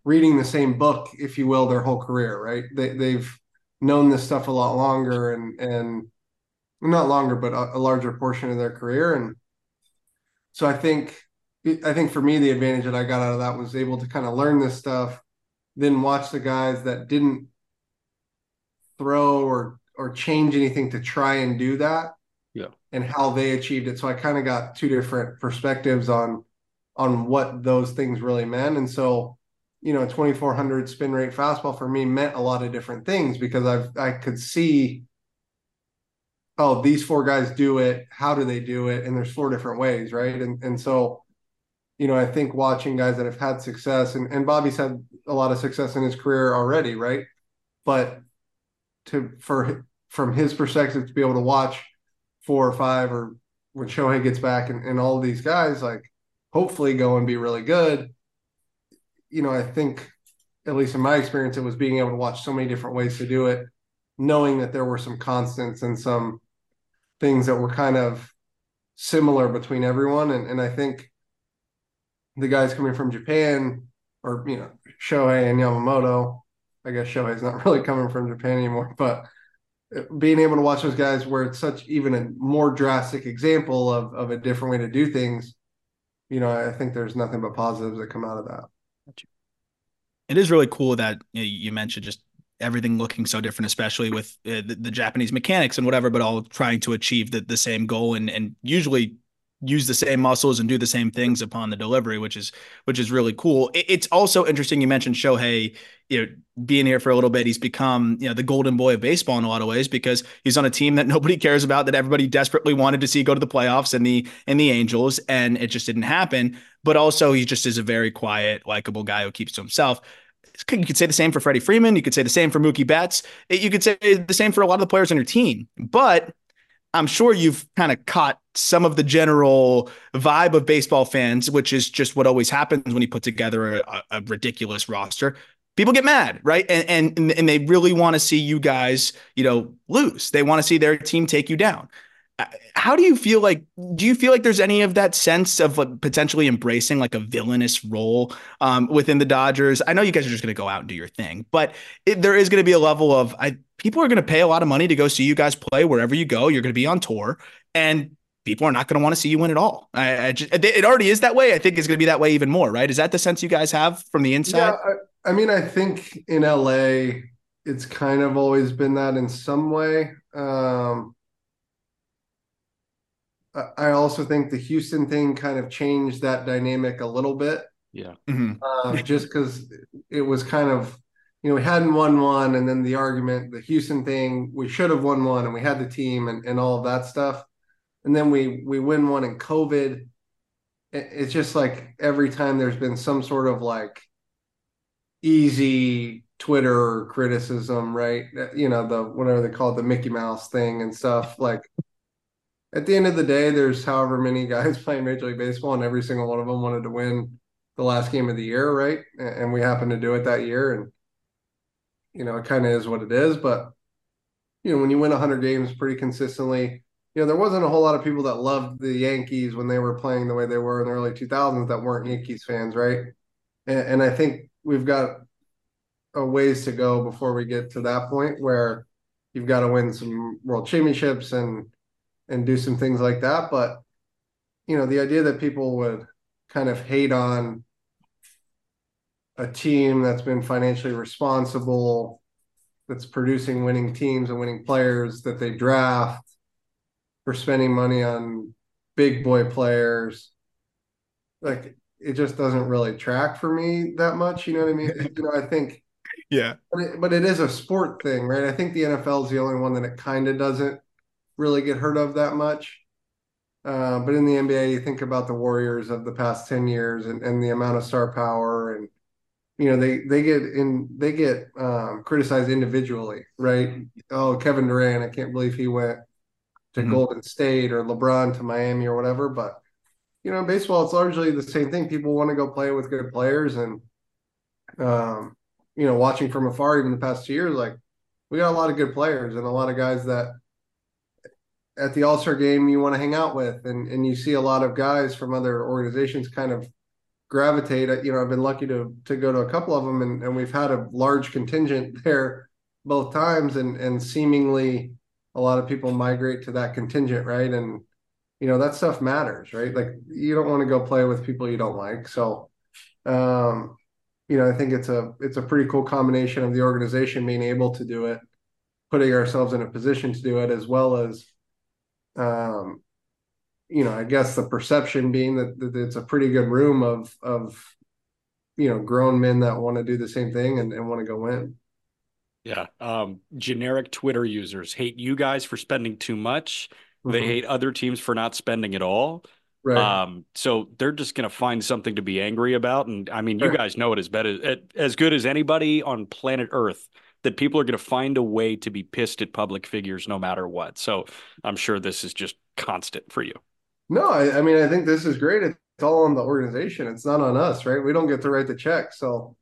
Speaker 7: reading the same book, if you will, their whole career, right? They've known this stuff a lot longer and not longer, but a larger portion of their career. And so I think for me, the advantage that I got out of that was able to kind of learn this stuff, then watch the guys that didn't throw or change anything to try and do that, and how they achieved it. So I kind of got two different perspectives on what those things really meant. And so, 2400 spin rate fastball for me meant a lot of different things, because I could see, oh, these four guys do it. How do they do it? And there's four different ways, right? And so, I think watching guys that have had success, and Bobby's had a lot of success in his career already, right? But from his perspective, to be able to watch 4 or 5, or when Shohei gets back, and all of these guys, like, hopefully go and be really good. I think, at least in my experience, it was being able to watch so many different ways to do it, knowing that there were some constants and some things that were kind of similar between everyone. And I think the guys coming from Japan, or, Shohei and Yamamoto, I guess Shohei's not really coming from Japan anymore, but being able to watch those guys where it's such even a more drastic example of a different way to do things, I think there's nothing but positives that come out of that.
Speaker 4: It is really cool that you mentioned just everything looking so different, especially with the Japanese mechanics and whatever, but all trying to achieve the same goal and usually use the same muscles and do the same things upon the delivery, which is really cool. It's also interesting. You mentioned Shohei, being here for a little bit. He's become, the golden boy of baseball in a lot of ways, because he's on a team that nobody cares about, that everybody desperately wanted to see go to the playoffs, and the Angels, and it just didn't happen. But also, he just is a very quiet, likable guy who keeps to himself. You could say the same for Freddie Freeman. You could say the same for Mookie Betts. You could say the same for a lot of the players on your team. But I'm sure you've kind of caught some of the general vibe of baseball fans, which is just what always happens when you put together a ridiculous roster. People get mad, right? And they really want to see you guys, lose. They want to see their team take you down. How do you feel like? Do you feel like there's any of that sense of potentially embracing like a villainous role within the Dodgers? I know you guys are just going to go out and do your thing, but there is going to be a level of people are going to pay a lot of money to go see you guys play wherever you go. You're going to be on tour, and people are not going to want to see you win at all. It already is that way. I think it's going to be that way even more, right? Is that the sense you guys have from the inside?
Speaker 7: Yeah, I think in LA, it's kind of always been that in some way. I also think the Houston thing kind of changed that dynamic a little bit.
Speaker 6: Yeah.
Speaker 7: Just because it was kind of, we hadn't won one, and then the argument, the Houston thing, we should have won one, and we had the team and all of that stuff. And then we win one in COVID. It's just like every time there's been some sort of like easy Twitter criticism, right? The whatever they call it, the Mickey Mouse thing and stuff, like, at the end of the day, there's however many guys playing Major League Baseball, and every single one of them wanted to win the last game of the year, right? And we happened to do it that year, and it kind of is what it is. But when you win 100 games pretty consistently, there wasn't a whole lot of people that loved the Yankees when they were playing the way they were in the early 2000s that weren't Yankees fans, right? And I think we've got a ways to go before we get to that point where you've got to win some world championships and do some things like that. But, the idea that people would kind of hate on a team that's been financially responsible, that's producing winning teams and winning players that they draft for spending money on big boy players, like, it just doesn't really track for me that much. You know what I mean? I think,
Speaker 4: yeah,
Speaker 7: but it is a sport thing, right? I think the NFL is the only one that it kind of doesn't really get heard of that much. But in the NBA, you think about the Warriors of the past 10 years and the amount of star power, and they get criticized individually, right? Oh, Kevin Durant, I can't believe he went to Golden State, or LeBron to Miami, or whatever. But in baseball, it's largely the same thing. People want to go play with good players, and watching from afar, even the past 2 years, like, we got a lot of good players and a lot of guys that at the All-Star game you want to hang out with, and you see a lot of guys from other organizations kind of gravitate. You know, I've been lucky to go to a couple of them, and we've had a large contingent there both times, and seemingly a lot of people migrate to that contingent, right? And you know, that stuff matters, right? Like you don't want to go play with people you don't like. So, you know, I think it's a pretty cool combination of the organization being able to do it, putting ourselves in a position to do it, as well as, you know, I guess the perception being that it's a pretty good room of, you know, grown men that want to do the same thing and want to go win.
Speaker 6: Yeah. Generic Twitter users hate you guys for spending too much. They
Speaker 7: Mhm.
Speaker 6: hate other teams for not spending at all.
Speaker 7: Right.
Speaker 6: So they're just going to find something to be angry about. And I mean, you
Speaker 7: Sure.
Speaker 6: guys know it as good as anybody on planet Earth that people are going to find a way to be pissed at public figures no matter what. So I'm sure this is just constant for you.
Speaker 7: No, I mean, I think this is great. It's all on the organization. It's not on us, right? We don't get to write the check. So,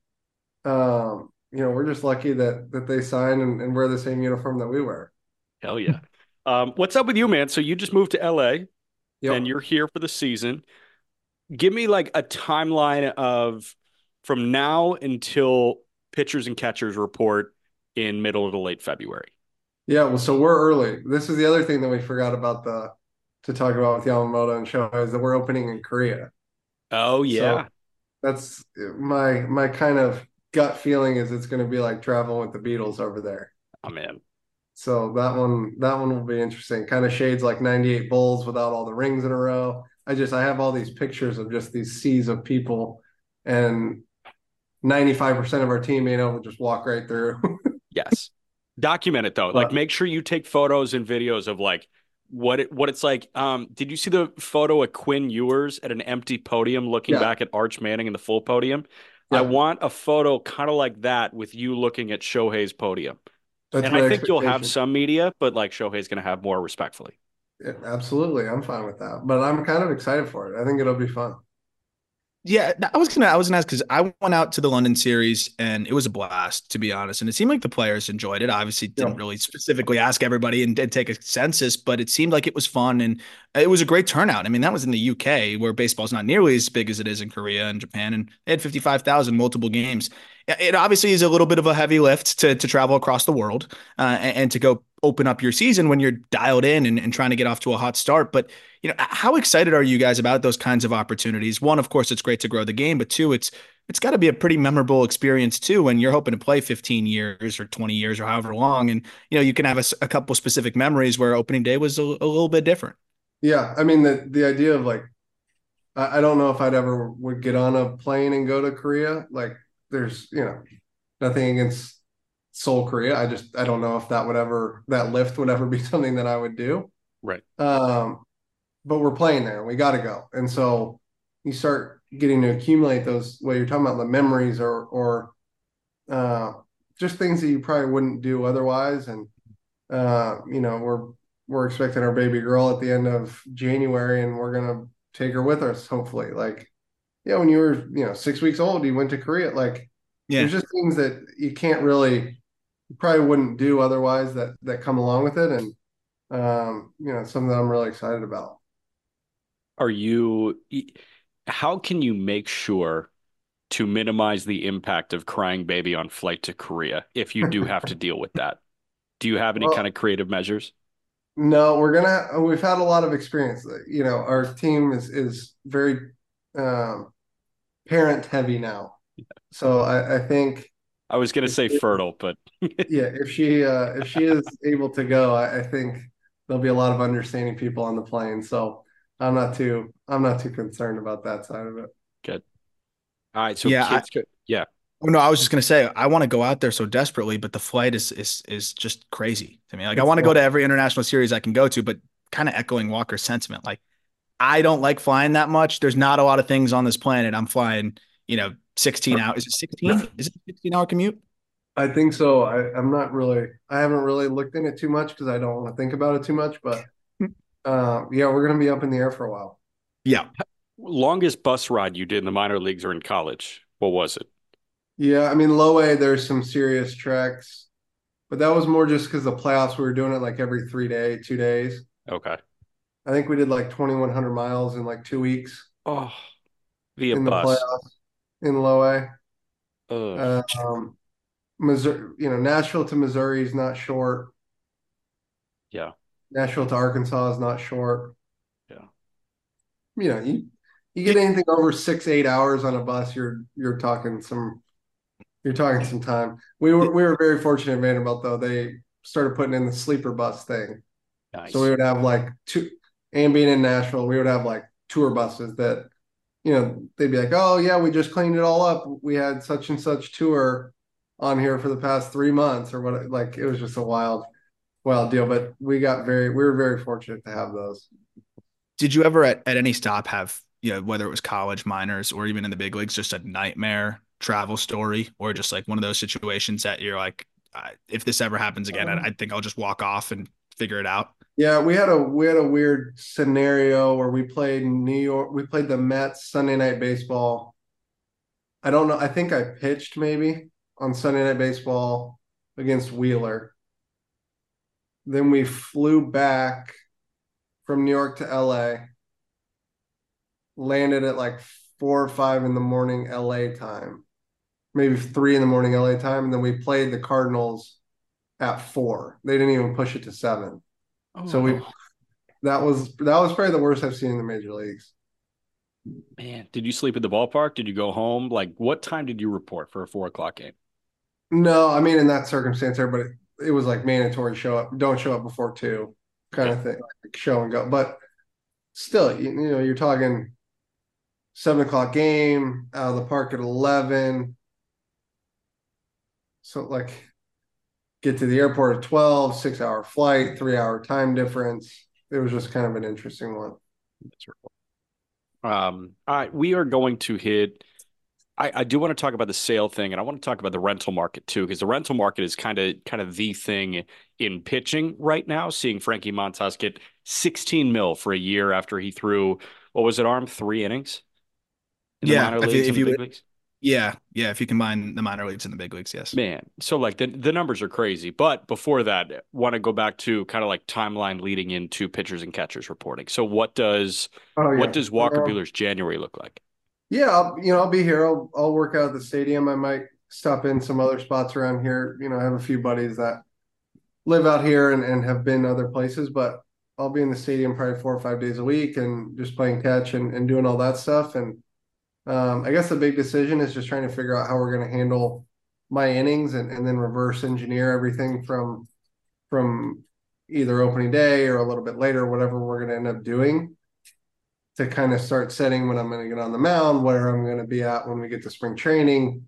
Speaker 7: you know, we're just lucky that they sign and wear the same uniform that we wear.
Speaker 6: Hell yeah. What's up with you, man? So you just moved to LA and
Speaker 7: Yep.
Speaker 6: you're here for the season. Give me like a timeline of from now until pitchers and catchers report in middle to late February.
Speaker 7: Yeah. Well, so we're early. This is the other thing that we forgot about to talk about with Yamamoto and Shohei is that we're opening in Korea.
Speaker 6: Oh
Speaker 7: So
Speaker 6: yeah.
Speaker 7: that's my kind of gut feeling is it's going to be like traveling with the Beatles over there.
Speaker 6: Oh man.
Speaker 7: So that one will be interesting. Kind of shades like 98 Bulls without all the rings in a row. I have all these pictures of just these seas of people and 95% of our team being able to just walk right through.
Speaker 6: Yes. Document it though. Like
Speaker 7: But
Speaker 6: make sure you take photos and videos of like what it's like. Did you see the photo of Quinn Ewers at an empty podium looking
Speaker 7: yeah,
Speaker 6: back at Arch Manning in the full podium? I
Speaker 7: yeah,
Speaker 6: want a photo kind of like that with you looking at Shohei's podium.
Speaker 7: that's
Speaker 6: And I
Speaker 7: my
Speaker 6: think you'll have
Speaker 7: expectation.
Speaker 6: some media, but like Shohei's going to have more respectfully.
Speaker 7: Yeah, absolutely. I'm fine with that. But I'm kind of excited for it. I think it'll be fun.
Speaker 4: Yeah, I was gonna ask because I went out to the London series and it was a blast, to be honest. And it seemed like the players enjoyed it. Obviously, didn't
Speaker 7: Yeah.
Speaker 4: really specifically ask everybody and take a census, but it seemed like it was fun and it was a great turnout. I mean, that was in the UK where baseball's not nearly as big as it is in Korea and Japan, and they had 55,000 multiple games. It obviously is a little bit of a heavy lift to travel across the world and to go open up your season when you're dialed in and trying to get off to a hot start. But how excited are you guys about those kinds of opportunities? One, of course, it's great to grow the game, but two, it's got to be a pretty memorable experience too when you're hoping to play 15 years or 20 years or however long, and you can have a couple specific memories where opening day was a little bit different.
Speaker 7: Yeah. I mean the idea of like I don't know if I'd ever would get on a plane and go to Korea. Like there's, nothing against Seoul, Korea. I don't know if that lift would ever be something that I would do.
Speaker 6: Right.
Speaker 7: But we're playing there and we got to go. And so you start getting to accumulate those, what you're talking about, the memories or uh, just things that you probably wouldn't do otherwise. And, we're expecting our baby girl at the end of January and we're going to take her with us, hopefully. Like, yeah, when you were, 6 weeks old, you went to Korea. Like,
Speaker 4: Yeah.
Speaker 7: there's just things that you probably wouldn't do otherwise that come along with it. And, it's something that I'm really excited about.
Speaker 6: Are you, how can you make sure to minimize the impact of crying baby on flight to Korea if you do have to deal with that? Do you have any kind
Speaker 7: Well,
Speaker 6: of creative measures?
Speaker 7: no, we've had a lot of experience. Our team is very parent heavy now. So I think
Speaker 6: I was going to
Speaker 7: if
Speaker 6: say
Speaker 7: she,
Speaker 6: fertile, but
Speaker 7: yeah, if she is able to go, I think there'll be a lot of understanding people on the plane. So I'm not too concerned about that side of it.
Speaker 6: good. All right. So
Speaker 4: Yeah.
Speaker 6: kids could, yeah.
Speaker 4: Oh, no, I was just gonna say I want to go out there so desperately, but the flight is just crazy to me. Like I
Speaker 7: It's
Speaker 4: want to go to every international series I can go to, but kind of echoing Walker's sentiment, like I don't like flying that much. There's not a lot of things on this planet. I'm flying, 16 hours. Is it 16? Is it a 16-hour commute?
Speaker 7: I think so. I haven't really looked in it too much because I don't want to think about it too much. But yeah, we're gonna be up in the air for a while.
Speaker 4: Yeah.
Speaker 6: Longest bus ride you did in the minor leagues or in college? What was it?
Speaker 7: Yeah, I mean, low A, there's some serious treks, but that was more just because the playoffs, we were doing it like every 2 days.
Speaker 6: Okay.
Speaker 7: I think we did like 2,100 miles in like 2 weeks.
Speaker 6: Oh, Via
Speaker 7: in the
Speaker 6: bus.
Speaker 7: playoffs in low A.
Speaker 6: Ugh.
Speaker 7: Missouri, Nashville to Missouri is not short.
Speaker 6: Yeah.
Speaker 7: Nashville to Arkansas is not short.
Speaker 6: Yeah.
Speaker 7: You get anything over 6-8 hours on a bus, you're talking some time. We were very fortunate at Vanderbilt though. They started putting in the sleeper bus thing.
Speaker 6: Nice.
Speaker 7: So we would have like two, and being in Nashville, we would have like tour buses that, they'd be like, oh yeah, we just cleaned it all up. We had such and such tour on here for the past 3 months or what. Like it was just a wild deal. But we were very fortunate to have those.
Speaker 4: Did you ever at any stop have, whether it was college, minors, or even in the big leagues, just a nightmare travel story, or just like one of those situations that you're like, if this ever happens again, I think I'll just walk off and figure it out?
Speaker 7: Yeah, we had a weird scenario where we played New York. We played the Mets Sunday Night Baseball. I don't know. I think I pitched maybe on Sunday Night Baseball against Wheeler. Then we flew back from New York to LA, landed at like 4 or 5 in the morning LA time, maybe 3 in the morning LA time. And then we played the Cardinals at 4. They didn't even push it to 7. So that was probably the worst I've seen in the major leagues.
Speaker 6: Man, did you sleep at the ballpark? Did you go home? Like, what time did you report for a 4 o'clock game?
Speaker 7: No, I mean in that circumstance, everybody it was like mandatory show up, don't show up before 2 kind of thing, like show and go. But still, you're talking 7 o'clock game, out of the park at 11. So like get to the airport at 12, 6-hour flight, 3-hour time difference. It was just kind of an interesting one.
Speaker 6: All right, we are going to hit. I do want to talk about the sale thing, and I want to talk about the rental market too, because the rental market is kind of the thing in pitching right now. Seeing Frankie Montas get 16 mil for a year after he threw, what was it, Arm, 3 innings in the minor leagues and the big leagues?
Speaker 4: Yeah. If you combine the minor leagues and the big leagues, yes.
Speaker 6: Man, so like the numbers are crazy. But before that, want to go back to kind of like timeline leading into pitchers and catchers reporting. So what does Walker Buehler's January look like?
Speaker 7: Yeah, I'll be here. I'll work out at the stadium. I might stop in some other spots around here. I have a few buddies that live out here and have been other places, but I'll be in the stadium probably 4 or 5 days a week and just playing catch and doing all that stuff. And I guess the big decision is just trying to figure out how we're going to handle my innings and then reverse engineer everything from either opening day or a little bit later, whatever we're going to end up doing, to kind of start setting when I'm going to get on the mound, where I'm going to be at when we get to spring training,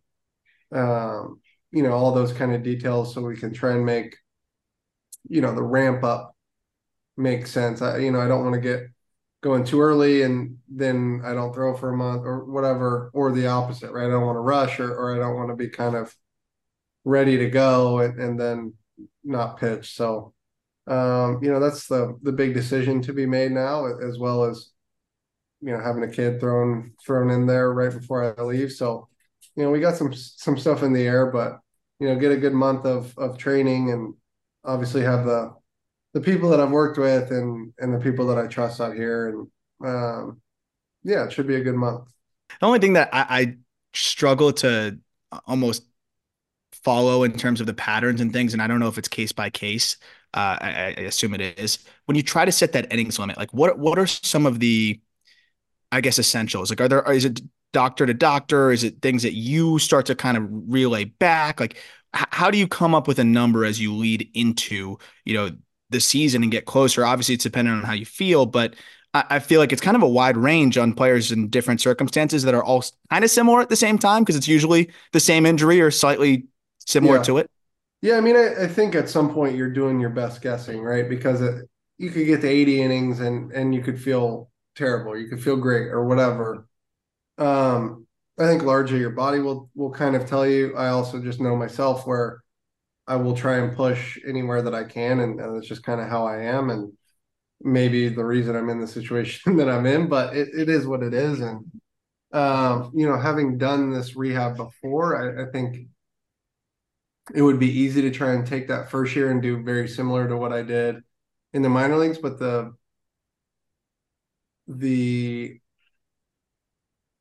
Speaker 7: all those kind of details, so we can try and make, the ramp up make sense. I don't want to get going too early and then I don't throw for a month or whatever, or the opposite, right? I don't want to rush or I don't want to be kind of ready to go and then not pitch. So, that's the big decision to be made now, as well as, having a kid thrown in there right before I leave. So, we got some stuff in the air, but, get a good month of training and obviously have the people that I've worked with and the people that I trust out here. And it should be a good month.
Speaker 4: The only thing that I struggle to almost follow in terms of the patterns and things, and I don't know if it's case by case, I assume it is, when you try to set that innings limit, like what are some of the, I guess, essentials? Like, is it doctor to doctor? Is it things that you start to kind of relay back? Like, how do you come up with a number as you lead into, the season and get closer? Obviously, it's dependent on how you feel, but I feel like it's kind of a wide range on players in different circumstances that are all kind of similar at the same time, because it's usually the same injury or slightly similar to it.
Speaker 7: Yeah, I mean, I think at some point you're doing your best guessing, right? Because you could get to 80 innings and you could feel terrible, you could feel great or whatever. I think largely your body will kind of tell you. I also just know myself where I will try and push anywhere that I can, and it's just kind of how I am, and maybe the reason I'm in the situation that I'm in, but it is what it is. And having done this rehab before, I think it would be easy to try and take that first year and do very similar to what I did in the minor leagues, but the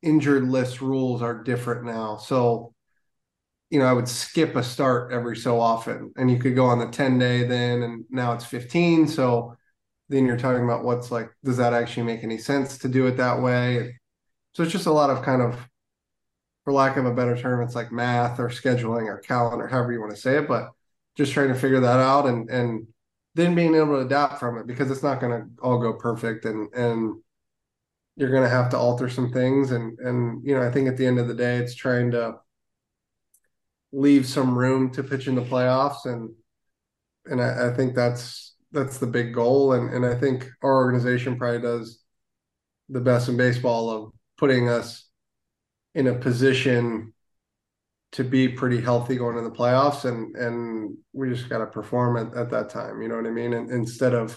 Speaker 7: injured list rules are different now. So, I would skip a start every so often, and you could go on the 10-day then, and now it's 15. So then you're talking about what's like, does that actually make any sense to do it that way? So it's just a lot of kind of, for lack of a better term, it's like math or scheduling or calendar, however you want to say it, but just trying to figure that out and then being able to adapt from it, because it's not going to all go perfect, and you're going to have to alter some things. And I think at the end of the day, it's trying to leave some room to pitch in the playoffs. And I think that's the big goal. And I think our organization probably does the best in baseball of putting us in a position to be pretty healthy going in the playoffs, and we just got to perform at that time. You know what I mean? And instead of,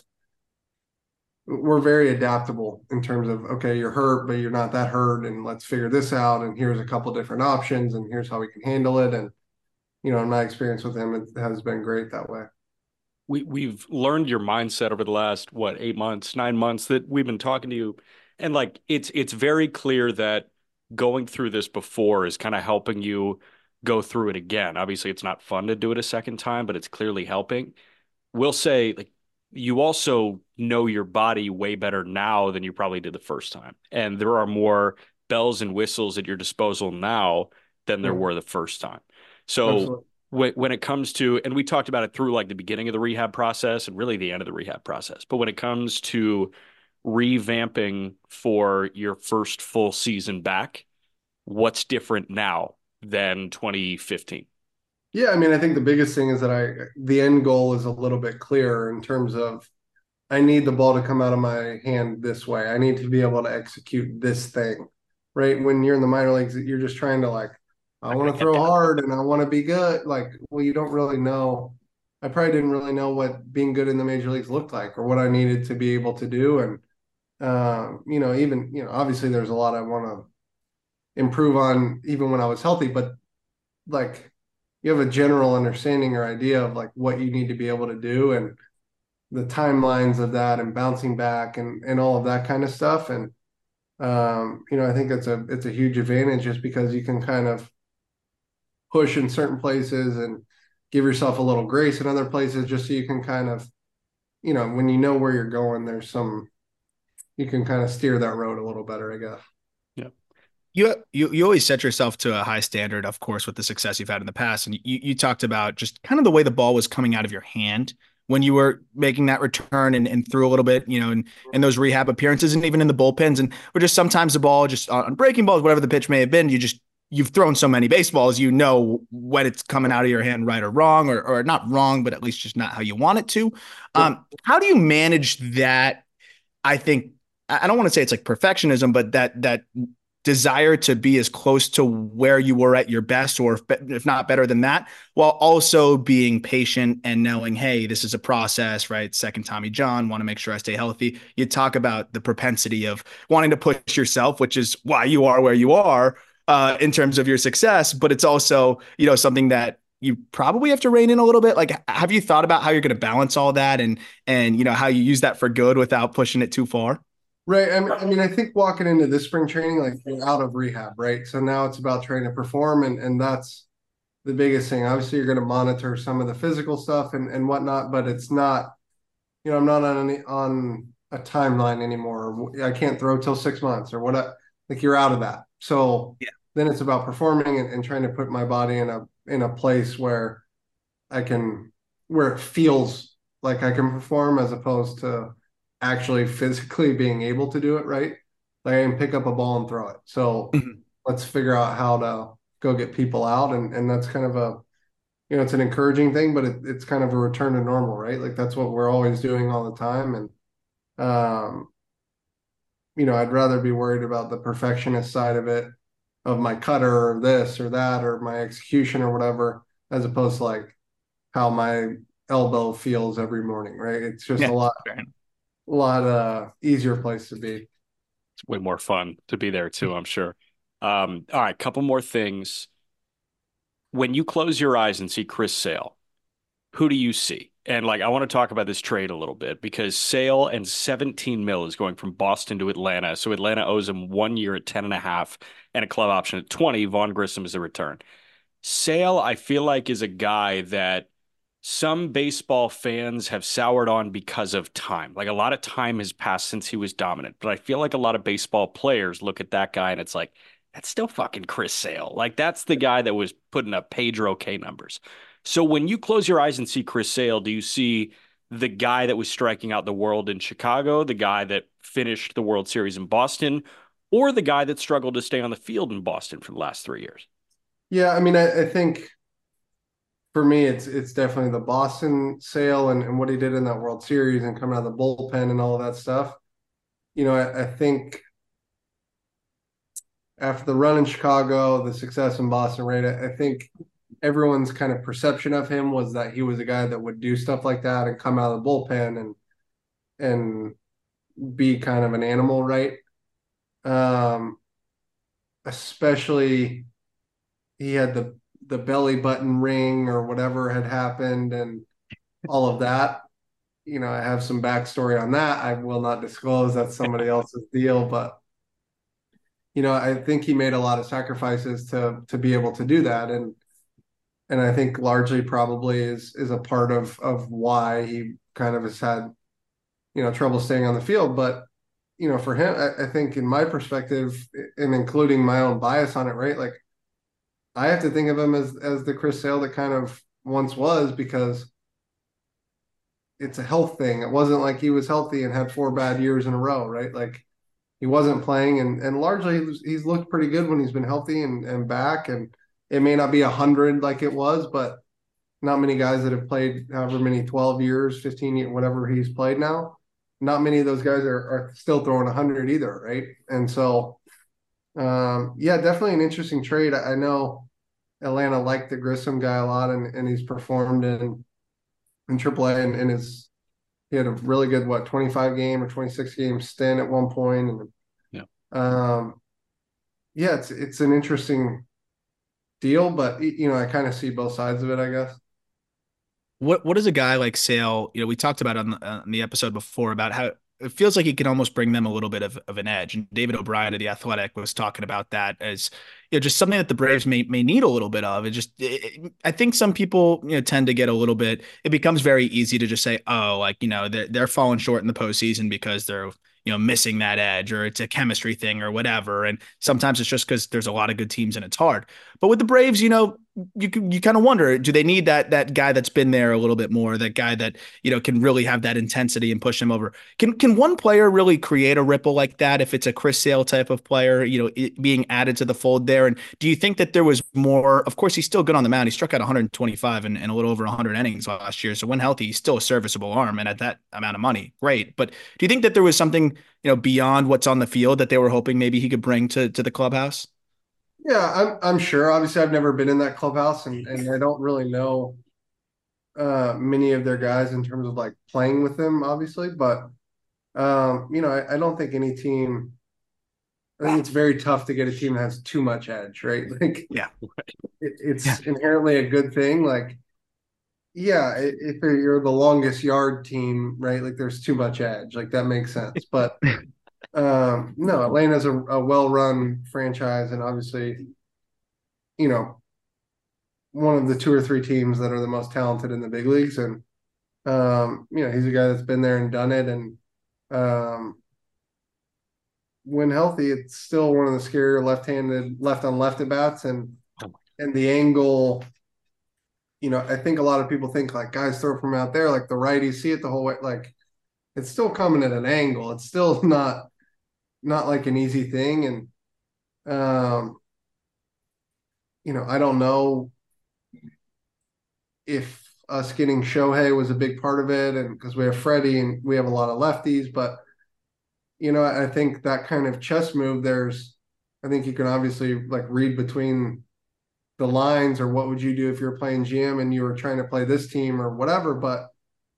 Speaker 7: we're very adaptable in terms of, okay, you're hurt, but you're not that hurt, and let's figure this out. And here's a couple different options, and here's how we can handle it. And, in my experience with him, it has been great that way.
Speaker 6: We've learned your mindset over the last, 8 months, 9 months that we've been talking to you. And like, it's very clear that going through this before is kind of helping you go through it again. Obviously, it's not fun to do it a second time, but it's clearly helping. We'll say, like, you also know your body way better now than you probably did the first time. And there are more bells and whistles at your disposal now than there were the first time. So
Speaker 7: Absolutely.
Speaker 6: when it comes to, and we talked about it through like the beginning of the rehab process and really the end of the rehab process, but when it comes to revamping for your first full season back, what's different now than 2015?
Speaker 7: Yeah, I mean, I think the biggest thing is that the end goal is a little bit clearer in terms of, I need the ball to come out of my hand this way. I need to be able to execute this thing, right? When you're in the minor leagues, you're just trying to like, I want to throw hard and I want to be good. Like, well, you don't really know. I probably didn't really know what being good in the major leagues looked like, or what I needed to be able to do. And, even, obviously there's a lot I want to improve on even when I was healthy, but like, you have a general understanding or idea of like what you need to be able to do, and the timelines of that, and bouncing back, and all of that kind of stuff. And I think it's a huge advantage, just because you can kind of push in certain places and give yourself a little grace in other places, just so you can kind of, when you know where you're going, you can kind of steer that road a little better, I guess.
Speaker 4: You always set yourself to a high standard, of course, with the success you've had in the past. And you talked about just kind of the way the ball was coming out of your hand when you were making that return and threw a little bit, in those rehab appearances and even in the bullpens. And or just sometimes the ball just on breaking balls, whatever the pitch may have been, you've thrown so many baseballs, when it's coming out of your hand, right or wrong, or not wrong, but at least just not how you want it to. How do you manage that? I think, I don't want to say it's like perfectionism, but that desire to be as close to where you were at your best, or if not better than that, while also being patient and knowing, hey, this is a process, right? Second Tommy John, want to make sure I stay healthy. You talk about the propensity of wanting to push yourself, which is why you are where you are in terms of your success, but it's also, something that you probably have to rein in a little bit. Like, have you thought about how you're going to balance all that and how you use that for good without pushing it too far?
Speaker 7: Right. I mean, I think walking into this spring training, like, you're out of rehab, right? So now it's about trying to perform, and that's the biggest thing. Obviously, you're going to monitor some of the physical stuff and whatnot, but it's not, I'm not on a timeline anymore. I can't throw till 6 months or what. Like, you're out of that. So then it's about performing and trying to put my body in a place where where it feels like I can perform, as opposed to actually physically being able to do it, right? Like, I can pick up a ball and throw it. So let's figure out how to go get people out. And that's kind of it's an encouraging thing, but it's kind of a return to normal, right? Like, that's what we're always doing all the time. And, I'd rather be worried about the perfectionist side of it, of my cutter or this or that, or my execution or whatever, as opposed to like how my elbow feels every morning, right? It's just a lot easier place to be.
Speaker 6: It's way more fun to be there too, I'm sure. All right, couple more things. When you close your eyes and see Chris Sale, who do you see? And like, I want to talk about this trade a little bit because Sale and 17 mil is going from Boston to Atlanta. So Atlanta owes him 1 year at 10 and a half and a club option at 20. Vaughn Grissom is a return. Sale, I feel like, is a guy that some baseball fans have soured on because of time. Like a lot of time has passed since he was dominant, but I feel like a lot of baseball players look at that guy and it's like, that's still fucking Chris Sale. Like that's the guy that was putting up Pedro K numbers. So when you close your eyes and see Chris Sale, do you see the guy that was striking out the world in Chicago, the guy that finished the World Series in Boston, or the guy that struggled to stay on the field in Boston for the last 3 years?
Speaker 7: Yeah, I mean, I think for me, it's definitely the Boston Sale and what he did in that World Series and coming out of the bullpen and all of that stuff. I think after the run in Chicago, the success in Boston, right? I think everyone's kind of perception of him was that he was a guy that would do stuff like that and come out of the bullpen and be kind of an animal, right? Um, Especially he had the belly button ring or whatever had happened and all of that. I have some backstory on that. I will not disclose. That's somebody else's deal, but I think he made a lot of sacrifices to be able to do that, and I think largely probably is a part of why he kind of has had trouble staying on the field. But for him, I think in my perspective, and including my own bias on it, right? Like I have to think of him as the Chris Sale that kind of once was, because it's a health thing. It wasn't like he was healthy and had 4 bad years in a row, right? Like he wasn't playing, and largely he's looked pretty good when he's been healthy and back. And it may not be 100 like it was, but not many guys that have played however many 12 years, 15 years, whatever he's played now. Not many of those guys are still throwing 100 either, right? And so, yeah, definitely an interesting trade. I know Atlanta liked the Grissom guy a lot, and he's performed in AAA and he had a really good 25 game or 26 game stint at one point. And
Speaker 6: Yeah.
Speaker 7: Yeah, it's an interesting deal, but I kind of see both sides of it, I guess.
Speaker 4: What does a guy like Sale, we talked about on the episode before about how it feels like he can almost bring them a little bit of an edge. And David O'Brien of The Athletic was talking about that as, just something that the Braves may need a little bit of. I think some people, tend to get a little bit, it becomes very easy to just say, oh, like, they're falling short in the postseason because they're, missing that edge, or it's a chemistry thing or whatever. And sometimes it's just because there's a lot of good teams and it's hard. But with the Braves, you kind of wonder, do they need that guy that's been there a little bit more, that guy that can really have that intensity and push him over? Can one player really create a ripple like that if it's a Chris Sale type of player, being added to the fold there? And do you think that there was more? Of course, he's still good on the mound. He struck out 125 and a little over 100 innings last year. So when healthy, he's still a serviceable arm, and at that amount of money, great. But do you think that there was something beyond what's on the field that they were hoping maybe he could bring to the clubhouse?
Speaker 7: Yeah, I'm sure. Obviously, I've never been in that clubhouse, and I don't really know many of their guys in terms of like playing with them, obviously. But I don't think any team. I think it's very tough to get a team that has too much edge, right? Like,
Speaker 4: Yeah,
Speaker 7: it's inherently a good thing. Like, yeah, if you're the longest yard team, right? Like, there's too much edge. Like, that makes sense. But no, Atlanta's a well-run franchise, and obviously, you know, one of the two or three teams that are the most talented in the big leagues. And he's a guy that's been there and done it. And when healthy, it's still one of the scarier left-handed, left-on-left at bats, and the angle. I think a lot of people think like guys throw from out there, like the righties see it the whole way. Like it's still coming at an angle. It's still not like an easy thing. And I don't know if us getting Shohei was a big part of it, and because we have Freddie and we have a lot of lefties, but I think that kind of chess move, I think you can obviously like read between the lines, or what would you do if you're playing GM and you were trying to play this team or whatever. But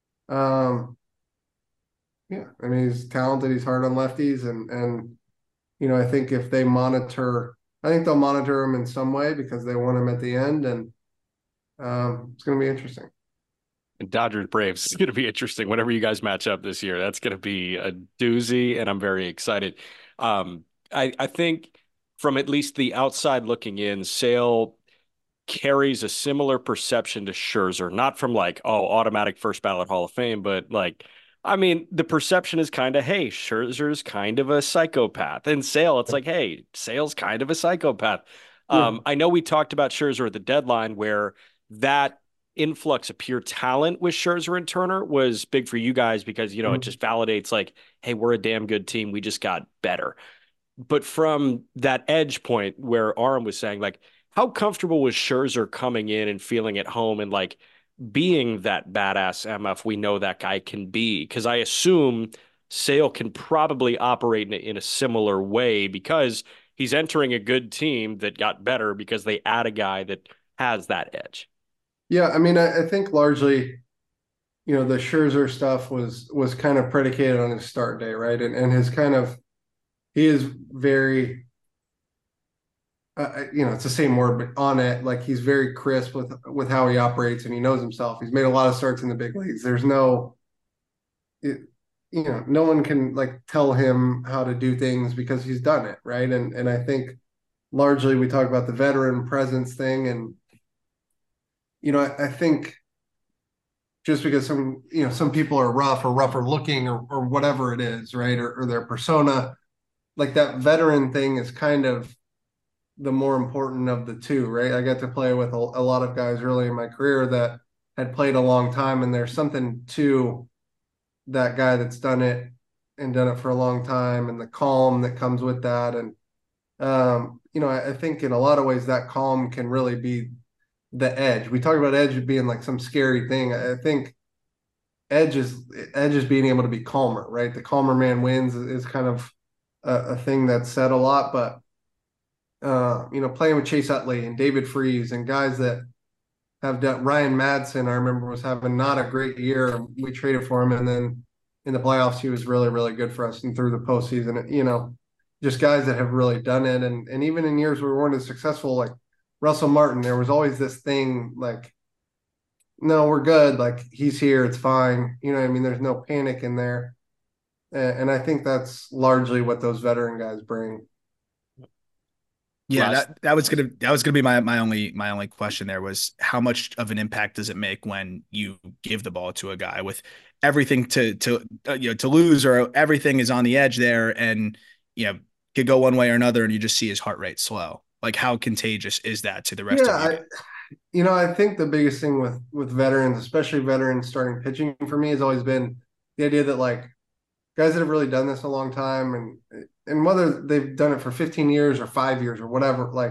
Speaker 7: yeah, I mean, he's talented, he's hard on lefties, and I think if they I think they'll monitor him in some way because they want him at the end, and it's going to be interesting.
Speaker 6: And Dodgers Braves is going to be interesting whenever you guys match up this year. That's going to be a doozy, and I'm very excited. I think from at least the outside looking in, Sale carries a similar perception to Scherzer, not from like, oh, automatic first ballot Hall of Fame, but like, I mean, the perception is kind of, hey, Scherzer's kind of a psychopath. And Sale, it's like, hey, Sale's kind of a psychopath.
Speaker 7: Yeah.
Speaker 6: I know we talked about Scherzer at the deadline where that influx of pure talent with Scherzer and Turner was big for you guys because, you know, it just validates like, hey, we're a damn good team. We just got better. But from that edge point where Aram was saying, like, how comfortable was Scherzer coming in and feeling at home and like being that badass MF we know that guy can be? Because I assume Sale can probably operate in a similar way because he's entering a good team that got better because they add a guy that has that edge.
Speaker 7: Yeah, I mean, I think largely, the Scherzer stuff was kind of predicated on his start day, right? And his kind of he is very it's the same word, but on it, like he's very crisp with how he operates and he knows himself. He's made a lot of starts in the big leagues. There's no one can like tell him how to do things because he's done it, right? And I think largely we talk about the veteran presence thing, and I think just because some people are rough or rougher looking or whatever it is, right? Or their persona, like that veteran thing is kind of the more important of the two, right? I got to play with a lot of guys early in my career that had played a long time, and there's something to that guy that's done it and done it for a long time, and the calm that comes with that. And I think in a lot of ways that calm can really be the edge. We talk about edge being like some scary thing. I think edge is being able to be calmer, right? The calmer man wins is kind of a thing that's said a lot, but playing with Chase Utley and David Freese and guys that have done. Ryan Madsen, I remember, was having not a great year. We traded for him, and then in the playoffs, he was really, really good for us and through the postseason. Just guys that have really done it, and even in years where we weren't as successful, like Russell Martin, there was always this thing like, no, we're good. Like he's here, it's fine. I mean, there's no panic in there, and I think that's largely what those veteran guys bring.
Speaker 4: Yeah, that was gonna be my only question there was how much of an impact does it make when you give the ball to a guy with everything to lose or everything is on the edge there and could go one way or another and you just see his heart rate slow. Like how contagious is that to the rest of you?
Speaker 7: I think the biggest thing with veterans, especially veterans starting pitching for me, has always been the idea that like guys that have really done this a long time and whether they've done it for 15 years or 5 years or whatever, like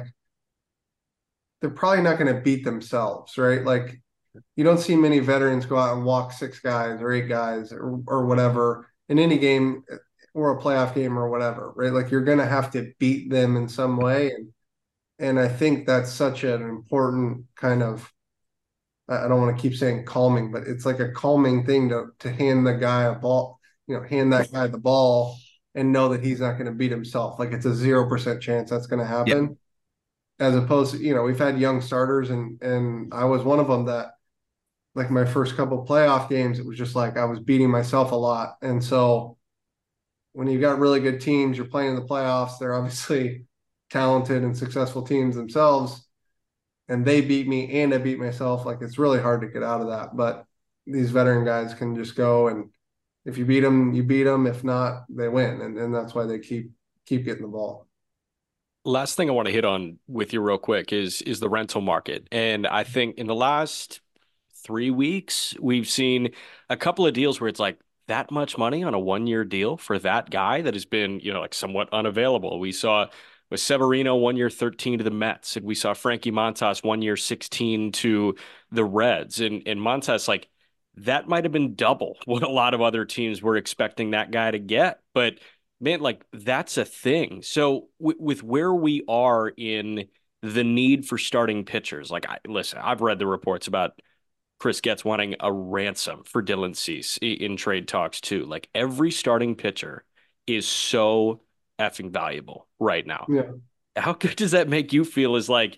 Speaker 7: they're probably not going to beat themselves, right? Like you don't see many veterans go out and walk 6 guys or 8 guys or whatever in any game or a playoff game or whatever, right? Like you're going to have to beat them in some way. And I think that's such an important kind of, I don't want to keep saying calming, but it's like a calming thing to hand the guy a ball, hand that guy the ball and know that he's not going to beat himself. Like it's a 0% chance that's going to happen. Yep. As opposed to, we've had young starters and I was one of them that like my first couple of playoff games, it was just like I was beating myself a lot. And so when you've got really good teams, you're playing in the playoffs, they're obviously talented and successful teams themselves, and they beat me and I beat myself. Like it's really hard to get out of that. But these veteran guys can just go, and if you beat them, you beat them. If not, they win, and that's why they keep getting the ball.
Speaker 6: Last thing I want to hit on with you real quick is the rental market, and I think in the last 3 weeks we've seen a couple of deals where it's like that much money on a 1-year deal for that guy that has been like somewhat unavailable. We saw with Severino 1 year 13 to the Mets, and we saw Frankie Montas 1 year 16 to the Reds, and Montas, like that might have been double what a lot of other teams were expecting that guy to get. But man, like that's a thing. So with where we are in the need for starting pitchers, like listen, I've read the reports about Chris Getz wanting a ransom for Dylan Cease in trade talks too. Like every starting pitcher is so effing valuable right now.
Speaker 7: Yeah.
Speaker 6: How good does that make you feel as like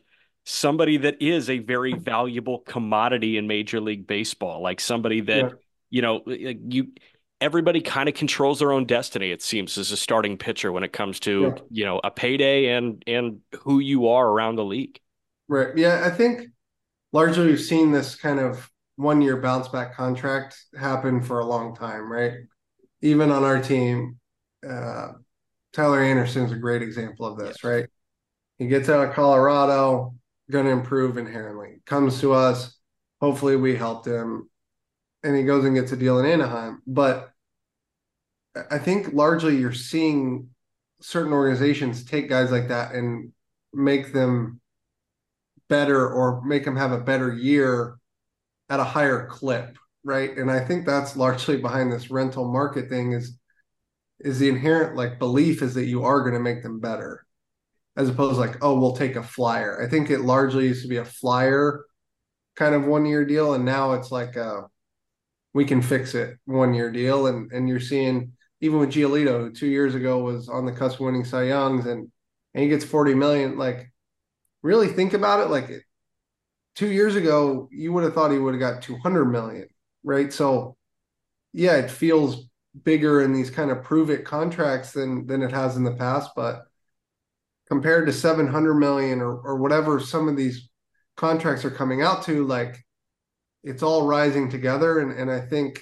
Speaker 6: somebody that is a very valuable commodity in Major League Baseball, like somebody that, everybody kind of controls their own destiny, it seems, as a starting pitcher when it comes to, a payday and who you are around the league.
Speaker 7: Right. Yeah, I think largely we've seen this kind of 1-year bounce back contract happen for a long time, right? Even on our team, Tyler Anderson is a great example of this, right? He gets out of Colorado, going to improve inherently. Comes to us, hopefully we helped him, and he goes and gets a deal in Anaheim. But I think largely you're seeing certain organizations take guys like that and make them better or make them have a better year at a higher clip, right? And I think that's largely behind this rental market thing is the inherent like belief is that you are going to make them better, as opposed to like, oh, we'll take a flyer. I think it largely used to be a flyer kind of 1-year deal, and now it's like we can fix it 1-year deal. And you're seeing even with Giolito, who 2 years ago was on the cusp of winning Cy Youngs, and he gets $40 million. Like, really think about it. Like 2 years ago, you would have thought he would have got $200 million, right? So yeah, it feels bigger in these kind of prove it contracts than it has in the past, but compared to $700 million or whatever some of these contracts are coming out to, like, it's all rising together. And I think,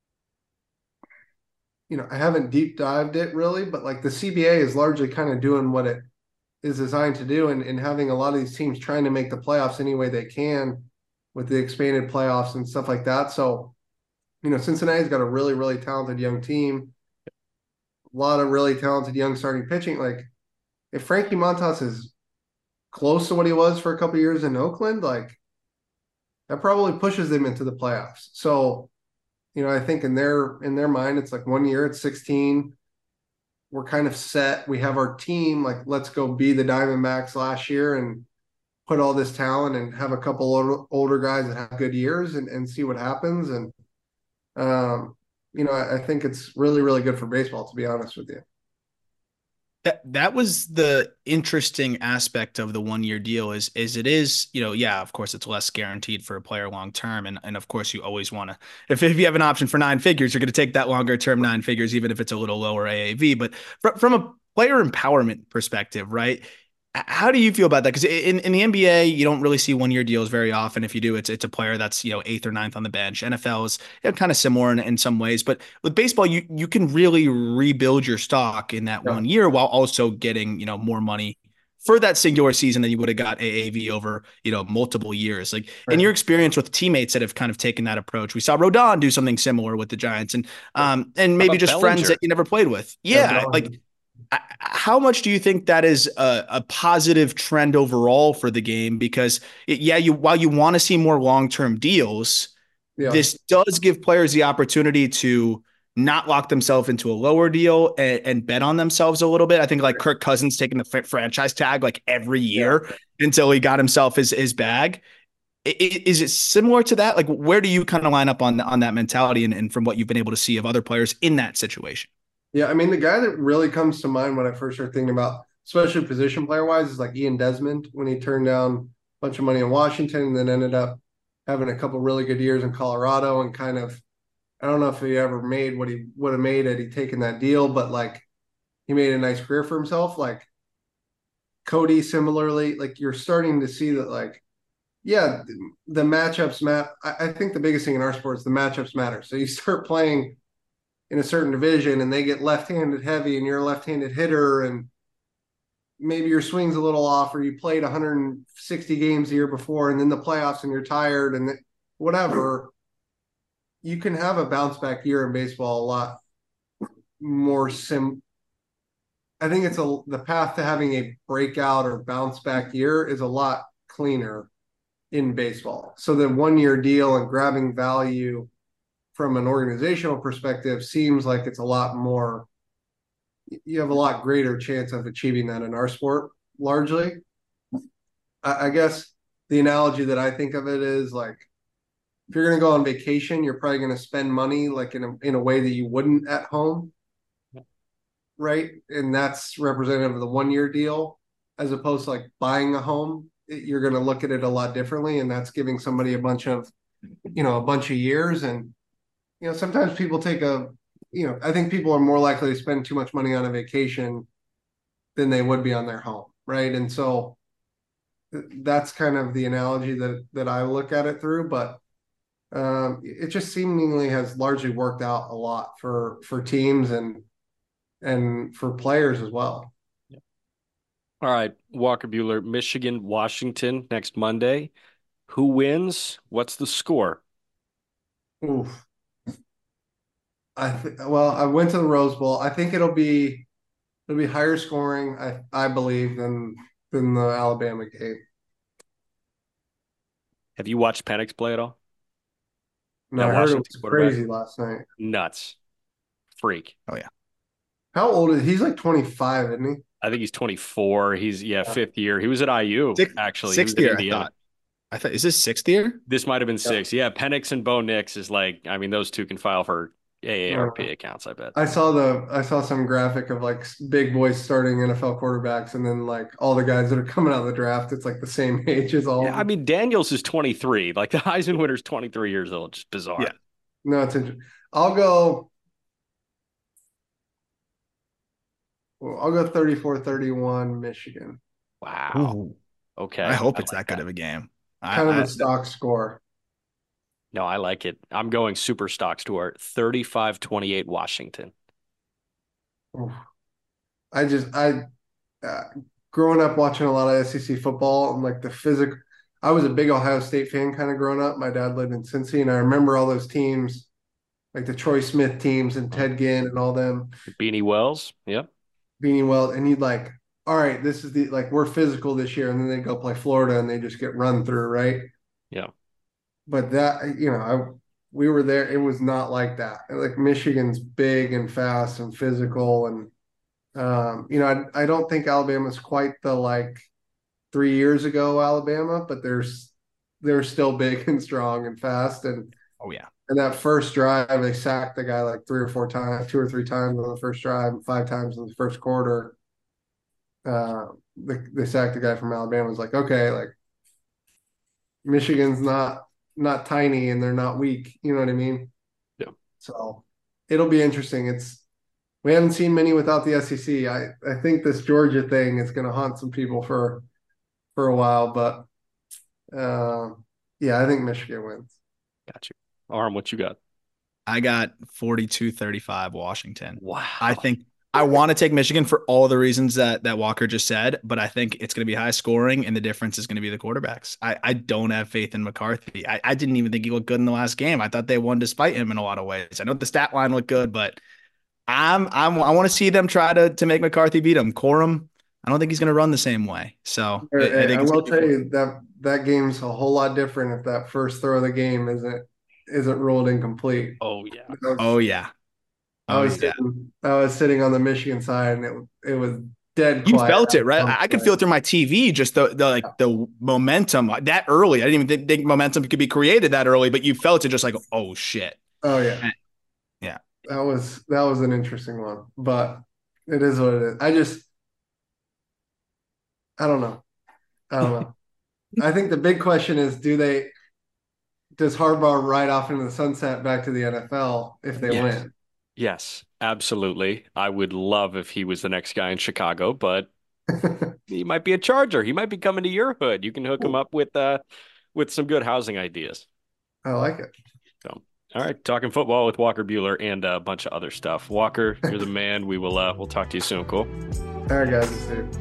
Speaker 7: I haven't deep dived it really, but like the CBA is largely kind of doing what it is designed to do, and having a lot of these teams trying to make the playoffs any way they can with the expanded playoffs and stuff like that. So, Cincinnati's got a really, really talented young team, a lot of really talented young starting pitching. Like, if Frankie Montas is close to what he was for a couple of years in Oakland, like, that probably pushes them into the playoffs. So, I think in their mind, it's like 1 year, it's 16. We're kind of set. We have our team, like, let's go be the Diamondbacks last year and put all this talent and have a couple older guys that have good years and see what happens. And, I think it's really, really good for baseball, to be honest with you.
Speaker 4: That was the interesting aspect of the 1-year deal is it is, of course it's less guaranteed for a player long term. And of course you always want to, if you have an option for 9 figures, you're going to take that longer term 9 figures, even if it's a little lower AAV. But from a player empowerment perspective, right? How do you feel about that? Because in the NBA, you don't really see 1-year deals very often. If you do, it's a player that's 8th or 9th on the bench. NFL is kind of similar in some ways, but with baseball, you can really rebuild your stock in that 1 year while also getting more money for that singular season than you would have got AAV over multiple years. Like, in your experience with teammates that have kind of taken that approach, we saw Rodon do something similar with the Giants, and maybe just
Speaker 6: Bellinger?
Speaker 4: Friends that you never played with. Yeah, like. How much do you think that is a positive trend overall for the game? Because while you want to see more long-term deals, this does give players the opportunity to not lock themselves into a lower deal and bet on themselves a little bit. I think like Kirk Cousins taking the franchise tag like every year until he got himself his bag. Is it similar to that? Like, where do you kind of line up on that mentality and from what you've been able to see of other players in that situation?
Speaker 7: Yeah, I mean, the guy that really comes to mind when I first started thinking about, especially position player-wise, is like Ian Desmond, when he turned down a bunch of money in Washington and then ended up having a couple really good years in Colorado and kind of, I don't know if he ever made what he would have made had he taken that deal, but like he made a nice career for himself. Like Cody, similarly, like you're starting to see that, like, the matchups matter. I think the biggest thing in our sport is the matchups matter. So you start playing in a certain division and they get left-handed heavy and you're a left-handed hitter and maybe your swing's a little off, or you played 160 games the year before and then the playoffs and you're tired and whatever, you can have a bounce back year in baseball a lot more I think the path to having a breakout or bounce back year is a lot cleaner in baseball. So the 1-year deal and grabbing value from an organizational perspective seems like it's a lot more, you have a lot greater chance of achieving that in our sport largely. I guess the analogy that I think of it is like, if you're going to go on vacation, you're probably going to spend money like in a way that you wouldn't at home. Right. And that's representative of the 1-year deal, as opposed to like buying a home you're going to look at it a lot differently, and that's giving somebody a bunch of years. And sometimes people I think people are more likely to spend too much money on a vacation than they would be on their home, right? And so that's kind of the analogy that I look at it through. But it just seemingly has largely worked out a lot for teams and for players as well.
Speaker 6: All right, Walker Buehler, Michigan, Washington next Monday. Who wins? What's the score?
Speaker 7: Oof. I went to the Rose Bowl. I think it'll be higher scoring, I believe, than the Alabama game.
Speaker 6: Have you watched Penix play at all?
Speaker 7: No, I heard it was crazy last night.
Speaker 6: Nuts. Freak.
Speaker 4: Oh, yeah.
Speaker 7: How old is he? He's like 25, isn't he?
Speaker 6: I think he's 24. He's fifth year. He was at IU, actually.
Speaker 4: Sixth year, I thought. Is this sixth year?
Speaker 6: This might have been sixth. Yeah, Penix and Bo Nix is those two can file for AARP accounts, I bet.
Speaker 7: I saw some graphic of like big boys starting NFL quarterbacks, and then like all the guys that are coming out of the draft, it's like the same age as all.
Speaker 6: Yeah, I mean, Daniels is 23. Like the Heisman winner's 23 years old. Just bizarre.
Speaker 7: Yeah. No, it's interesting. I'll go 34-31 Michigan.
Speaker 6: Wow.
Speaker 4: Ooh.
Speaker 6: Okay.
Speaker 4: I hope it's that good of a game.
Speaker 7: Kind of a stock score.
Speaker 6: No, I like it. I'm going super stock score, 35-28 Washington.
Speaker 7: Growing up watching a lot of SEC football and like the physical, I was a big Ohio State fan kind of growing up. My dad lived in Cincy, and I remember all those teams, like the Troy Smith teams and Ted Ginn and all them.
Speaker 6: Beanie Wells, yep.
Speaker 7: Beanie Wells, and you'd like, all right, this is we're physical this year, and then they go play Florida and they just get run through, right?
Speaker 6: Yeah.
Speaker 7: But that, we were there. It was not like that. Like Michigan's big and fast and physical, and I don't think Alabama's quite the 3 years ago Alabama, but they're still big and strong and fast. And
Speaker 4: oh yeah. And
Speaker 7: that first drive, they sacked the guy like 2 or 3 times on the first drive, and 5 times in the first quarter. They sacked the guy from Alabama. It was like, okay, like Michigan's not tiny and they're not weak. You know what I mean?
Speaker 6: Yeah.
Speaker 7: So it'll be interesting. We haven't seen many without the SEC. I think this Georgia thing is going to haunt some people for a while, but I think Michigan wins.
Speaker 6: Got you. Arm, what you got?
Speaker 4: I got 42-35 Washington.
Speaker 6: Wow.
Speaker 4: I think I want to take Michigan for all the reasons that Walker just said, but I think it's going to be high scoring, and the difference is going to be the quarterbacks. I don't have faith in McCarthy. I didn't even think he looked good in the last game. I thought they won despite him in a lot of ways. I know the stat line looked good, but I want to see them try to make McCarthy beat him. Corum, I don't think he's going to run the same way. So
Speaker 7: I will tell you that game's a whole lot different if that first throw of the game isn't ruled incomplete.
Speaker 6: Oh yeah.
Speaker 7: I was sitting on the Michigan side, and it was dead quiet.
Speaker 4: You felt it, right? I could feel it through my TV, just the momentum that early. I didn't even think momentum could be created that early, but you felt it just like, oh shit.
Speaker 7: Oh yeah.
Speaker 4: Yeah.
Speaker 7: That was an interesting one, but it is what it is. I don't know. I think the big question is, does Harbaugh ride off into the sunset back to the NFL if they win?
Speaker 6: Yes, absolutely. I would love if he was the next guy in Chicago, but he might be a Charger. He might be coming to your hood. You can hook him up with some good housing ideas.
Speaker 7: I like it.
Speaker 6: So, all right, talking football with Walker Buehler and a bunch of other stuff. Walker, you're the man. We'll talk to you soon. Cool.
Speaker 7: All right, guys. See you.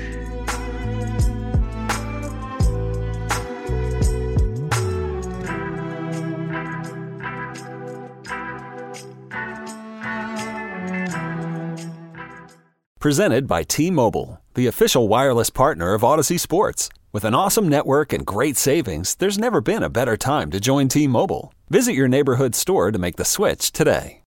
Speaker 1: Presented by T-Mobile, the official wireless partner of Odyssey Sports. With an awesome network and great savings, there's never been a better time to join T-Mobile. Visit your neighborhood store to make the switch today.